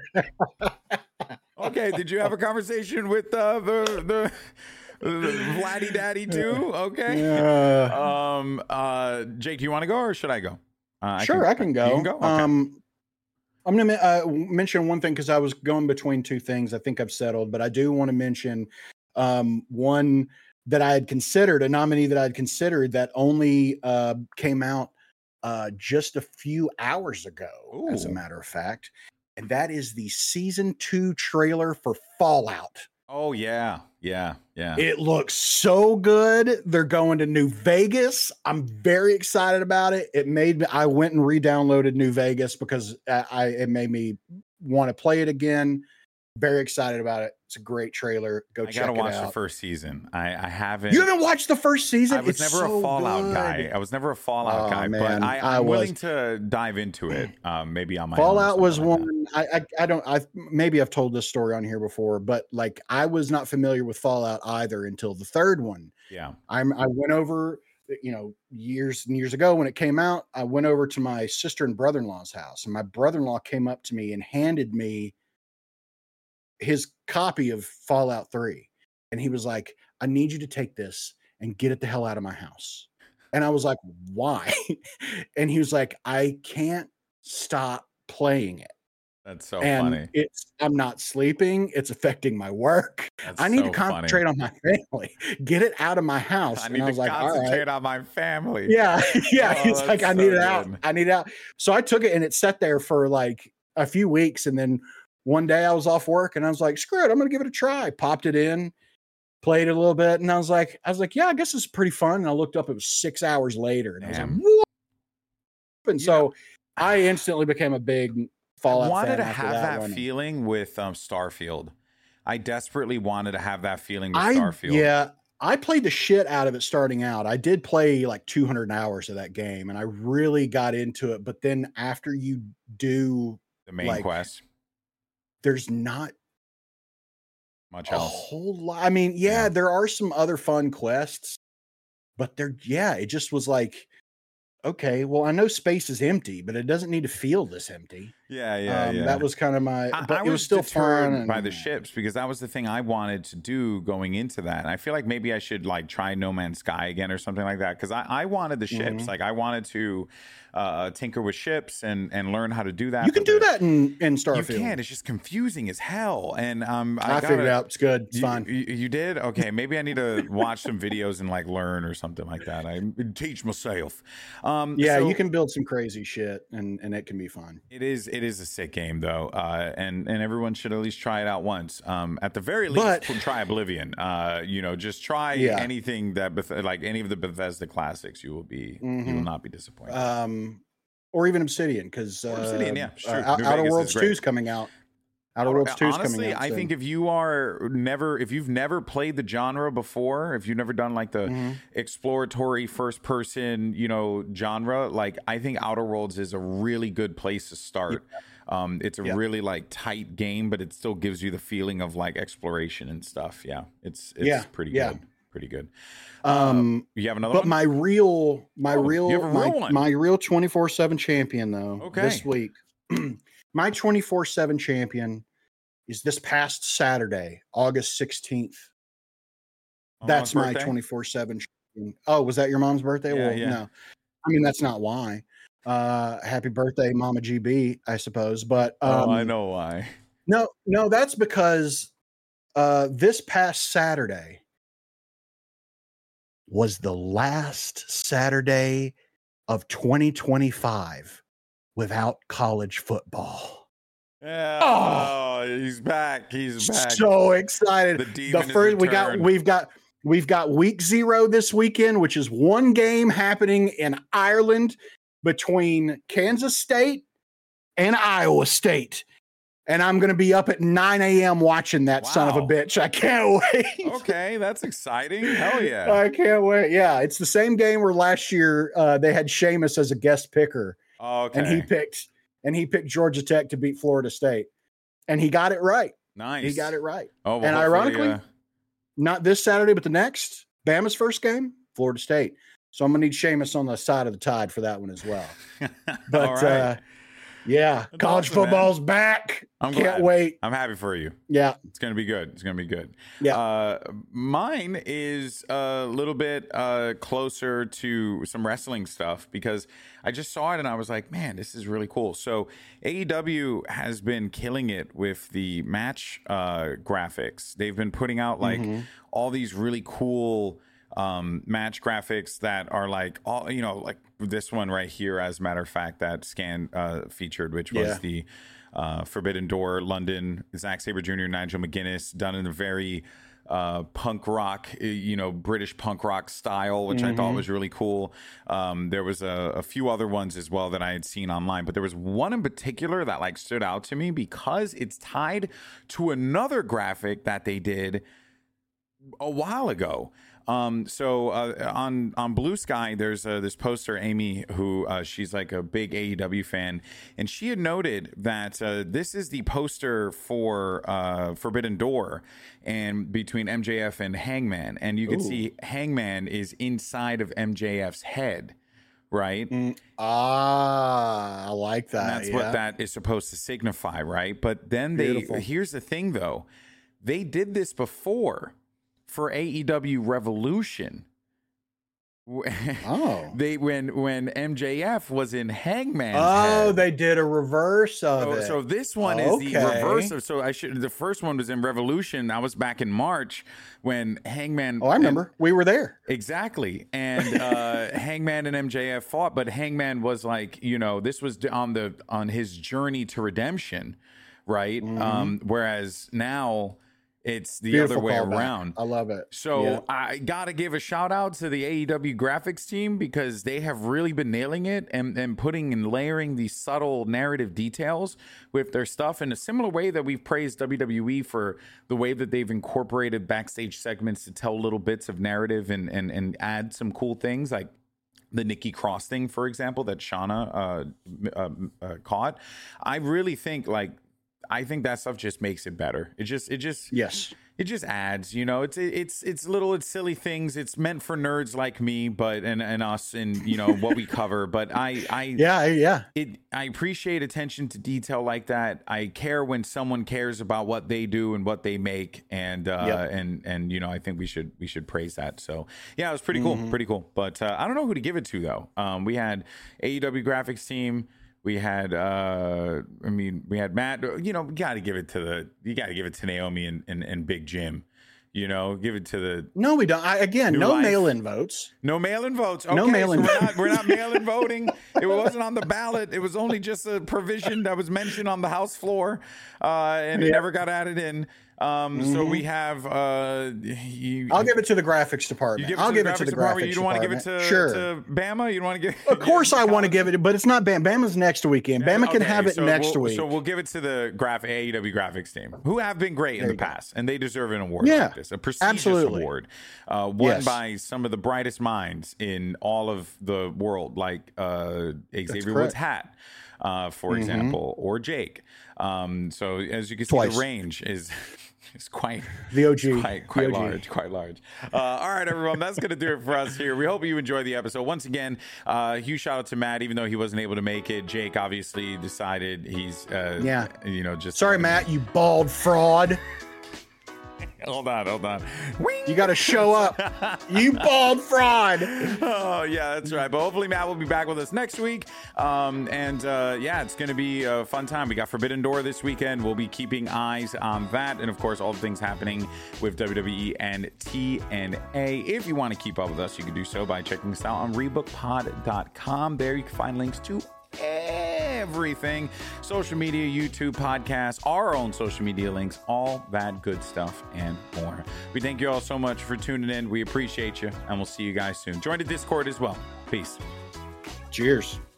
Okay, did you have a conversation with uh, the the the Vladdy Daddy too? Okay. uh, Um. Uh. Jake, do you want to go or should I go? Uh, sure, I can go. You can go. Okay. Um, I'm going to uh, mention one thing because I was going between two things. I think I've settled, but I do want to mention um, one that I had considered, a nominee that I had considered that only uh, came out uh, just a few hours ago, as a Ooh. matter of fact. And that is the season two trailer for Fallout. Oh yeah, yeah, yeah. It looks so good. They're going to New Vegas. I'm very excited about it. It made me, I went and re-downloaded New Vegas because I, I it made me want to play it again. Very excited about it. It's a great trailer. Go I check gotta it watch out. the first season. I, I haven't. You haven't watched the first season? I was It's never so a Fallout good. guy. I was never a Fallout Oh, guy, man, but I, I I'm was. willing to dive into it. Um, maybe on my own or Fallout was something like that. one I, I I don't I maybe I've told this story on here before, but like I was not familiar with Fallout either until the third one. Yeah. I'm I went over, you know, years and years ago when it came out. I went over to my sister and brother-in-law's house, and my brother-in-law came up to me and handed me his copy of Fallout three, and he was like, "I need you to take this and get it the hell out of my house." And I was like, "Why?" And he was like, "I can't stop playing it." That's so and funny. it's I'm not sleeping. It's affecting my work. That's I need so to concentrate funny. on my family. Get it out of my house. I And need I was to like, all concentrate right. on my family. Yeah, yeah. Oh, It's like that's I need so it out. good. I need it out. So I took it and it sat there for like a few weeks, and then one day I was off work and I was like, screw it, I'm gonna give it a try. Popped it in, played it a little bit, and I was like, I was like, yeah, I guess it's pretty fun. And I looked up, it was six hours later, and I was like, Damn. what? And You so I instantly became a big Fallout I wanted fan to after have that, that, one. feeling with um, Starfield. I desperately wanted to have that feeling with I Starfield. yeah, I played the shit out of it starting out. I did play like two hundred hours of that game, and I really got into it. But then after you do, The main like, quest. there's not Much a else. whole lot. I mean, yeah, Yeah. there are some other fun quests, but there, yeah, it just was like, okay, well, I know space is empty, but it doesn't need to feel this empty. Yeah, yeah, um, yeah. That was kind of my, I, but I it was still deterred fun. by and- the ships because that was the thing I wanted to do going into that. And I feel like maybe I should like try No Man's Sky again or something like that because I, I wanted the ships. Mhm. Like I wanted to uh, tinker with ships and and learn how to do that. You can but do the- that in in Starfield. You can. It's just confusing as hell. And um, I, I, figured it gotta- out. It's good. It's You, fine. you, you did? Okay, maybe I need to watch some videos and like learn or something like that. I teach myself. Um, Yeah, so you can build some crazy shit, and and it can be fun. It is. It is a sick game though, uh, and and everyone should at least try it out once. Um, at the very least, But- try Oblivion. Uh, you know, just try Yeah. anything that Beth- like any of the Bethesda classics. You will be. You will Mhm. not be disappointed. Um, or even Obsidian, because uh, Or Obsidian, yeah, uh, sure. Out- New Outer Vegas is Worlds great. two is coming out. Outer Worlds two is coming Honestly, out I soon. think if you are never, if you've never played the genre before, if you've never done like the Mm-hmm. exploratory first person, you know, genre, like I think Outer Worlds is a really good place to start. Um, it's a Yeah. really like tight game, but it still gives you the feeling of like exploration and stuff. Yeah, it's it's Yeah, pretty yeah. good, pretty good. Um, You have another but one? my real, my Oh, you real, have a my, real one. my real twenty-four seven champion though, Okay. this week, my twenty-four seven champion is this past Saturday, August sixteenth. Oh, That's mom's my birthday? twenty-four seven champion. Oh, was that your mom's birthday? Yeah, Well, yeah. no. I mean, that's not why. Uh, happy birthday, Mama G B, I suppose. But um, Oh, I know why. no, no, that's because uh, this past Saturday was the last Saturday of twenty twenty-five without college football. Yeah, Oh. oh, he's back. He's back. So excited. The The, demon has first we got returned. we've got we've got week zero this weekend, which is one game happening in Ireland between Kansas State and Iowa State. And I'm going to be up at nine a.m. watching that son of a Wow. bitch. I can't wait. Okay, that's exciting. Hell yeah. I can't wait. Yeah, it's the same game where last year uh, they had Seamus as a guest picker, Okay. and he picked and he picked Georgia Tech to beat Florida State, and he got it right. Nice. He got it right. Oh, well, and hopefully, ironically, uh, not this Saturday, but the next, Bama's first game, Florida State. So I'm gonna need Seamus on the side of the tide for that one as well. But all right. uh, yeah, That's college awesome, man. football's back. I'm Can't glad. wait. I'm happy for you. Yeah, It's gonna be good. It's gonna be good. Yeah. Uh, mine is a little bit uh, closer to some wrestling stuff because I just saw it and I was like, man, this is really cool. So A E W has been killing it with the match uh, graphics. They've been putting out like all these really cool um, match graphics that are like all you know, like this one right here, as a matter of fact, that Scan uh, featured, which was Yeah. the uh, Forbidden Door London, Zack Sabre Junior, Nigel McGuinness, done in a very uh, punk rock, uh, you know, British punk rock style, which I thought was really cool. Um, there was a, a few other ones as well that I had seen online, but there was one in particular that like stood out to me because it's tied to another graphic that they did a while ago. Um, so uh, on on Blue Sky, there's uh, this poster, Amy, who uh, she's like a big A E W fan, and she had noted that uh, this is the poster for uh, Forbidden Door, and between M J F and Hangman, and you can Ooh. see Hangman is inside of M J F's head, right? Mm, ah, I like that. And that's yeah. what that is supposed to signify, right? But then they Beautiful. here's the thing though. They did this before for A E W Revolution. Oh. They when when M J F was in Hangman's Oh, head. they did a reverse of So, it. so this one is the Okay. reverse of. So I should. The first one was in Revolution. That was back in March when Hangman. oh, I remember. we were there. Exactly. And uh, Hangman and M J F fought, but Hangman was like, you know, this was on the on his journey to redemption, right? Mm-hmm. Um, whereas now it's the Beautiful other way callback. around. I love it. So Yeah. I got to give a shout out to the A E W graphics team because they have really been nailing it and, and putting and layering these subtle narrative details with their stuff in a similar way that we've praised W W E for the way that they've incorporated backstage segments to tell little bits of narrative and, and, and add some cool things like the Nikki Cross thing, for example, that Shauna uh, uh, uh, caught. I really think like, I think that stuff just makes it better. It just, it just, Yes. it just adds, you know, it's, it's, it's little, it's silly things. It's meant for nerds like me, but, and, and us and, you know, what we cover. But I, I, Yeah, yeah. it, I appreciate attention to detail like that. I care when someone cares about what they do and what they make. And, uh, Yep. and, and, you know, I think we should, we should praise that. So yeah, it was pretty cool. Pretty cool. But, uh, I don't know who to give it to though. Um, we had A E W graphics team. We had, uh, I mean, we had Matt. You know, we got to give it to the, you got to give it to Naomi and, and, and Big Jim. You know, give it to the No, we don't. I, again, New no life. mail-in votes. no mail-in votes. Okay, No mail-in so we're not, we're not mail-in voting. It wasn't on the ballot. It was only just a provision that was mentioned on the House floor, uh, and it Yeah. never got added in. Um, Mhm. so we have. Uh, you, I'll give it to the graphics department. You give it I'll to give the it to the department. graphics You don't want to give it department. to, Sure. to Bama. You don't want to give. Of course, yeah, I want to college- give it, but it's not Bama. Bama's next weekend. Bama can Okay, have it so next we'll, week. So we'll give it to the graph A E W graphics team, who have been great in There the you go. past, and they deserve an award Yeah, like this, a prestigious absolutely. award, uh, won Yes. by some of the brightest minds in all of the world, like uh, Xavier correct. Woods' hat, uh, for Mhm. example, or Jake. Um, so as you can see, Twice. the range is. It's quite The O G. quite, quite The O G. large, quite large. Uh, all right, everyone, that's going to do it for us here. We hope you enjoyed the episode. Once again, uh, huge shout out to Matt, even though he wasn't able to make it. Jake obviously decided he's, uh, Yeah. you know, just Sorry, Matt, you bald fraud. Hold on, hold on. Wing! You got to show up. You bald fraud. Oh yeah, that's right. But hopefully Matt will be back with us next week. Um, and uh, yeah, it's going to be a fun time. We got Forbidden Door this weekend. We'll be keeping eyes on that, and of course, all the things happening with W W E and T N A. If you want to keep up with us, you can do so by checking us out on rebook pod dot com. There you can find links to everything, social media, YouTube, podcasts, our own social media links, all that good stuff and more. We thank you all so much for tuning in. We appreciate you, and we'll see you guys soon. Join the Discord as well. Peace. Cheers.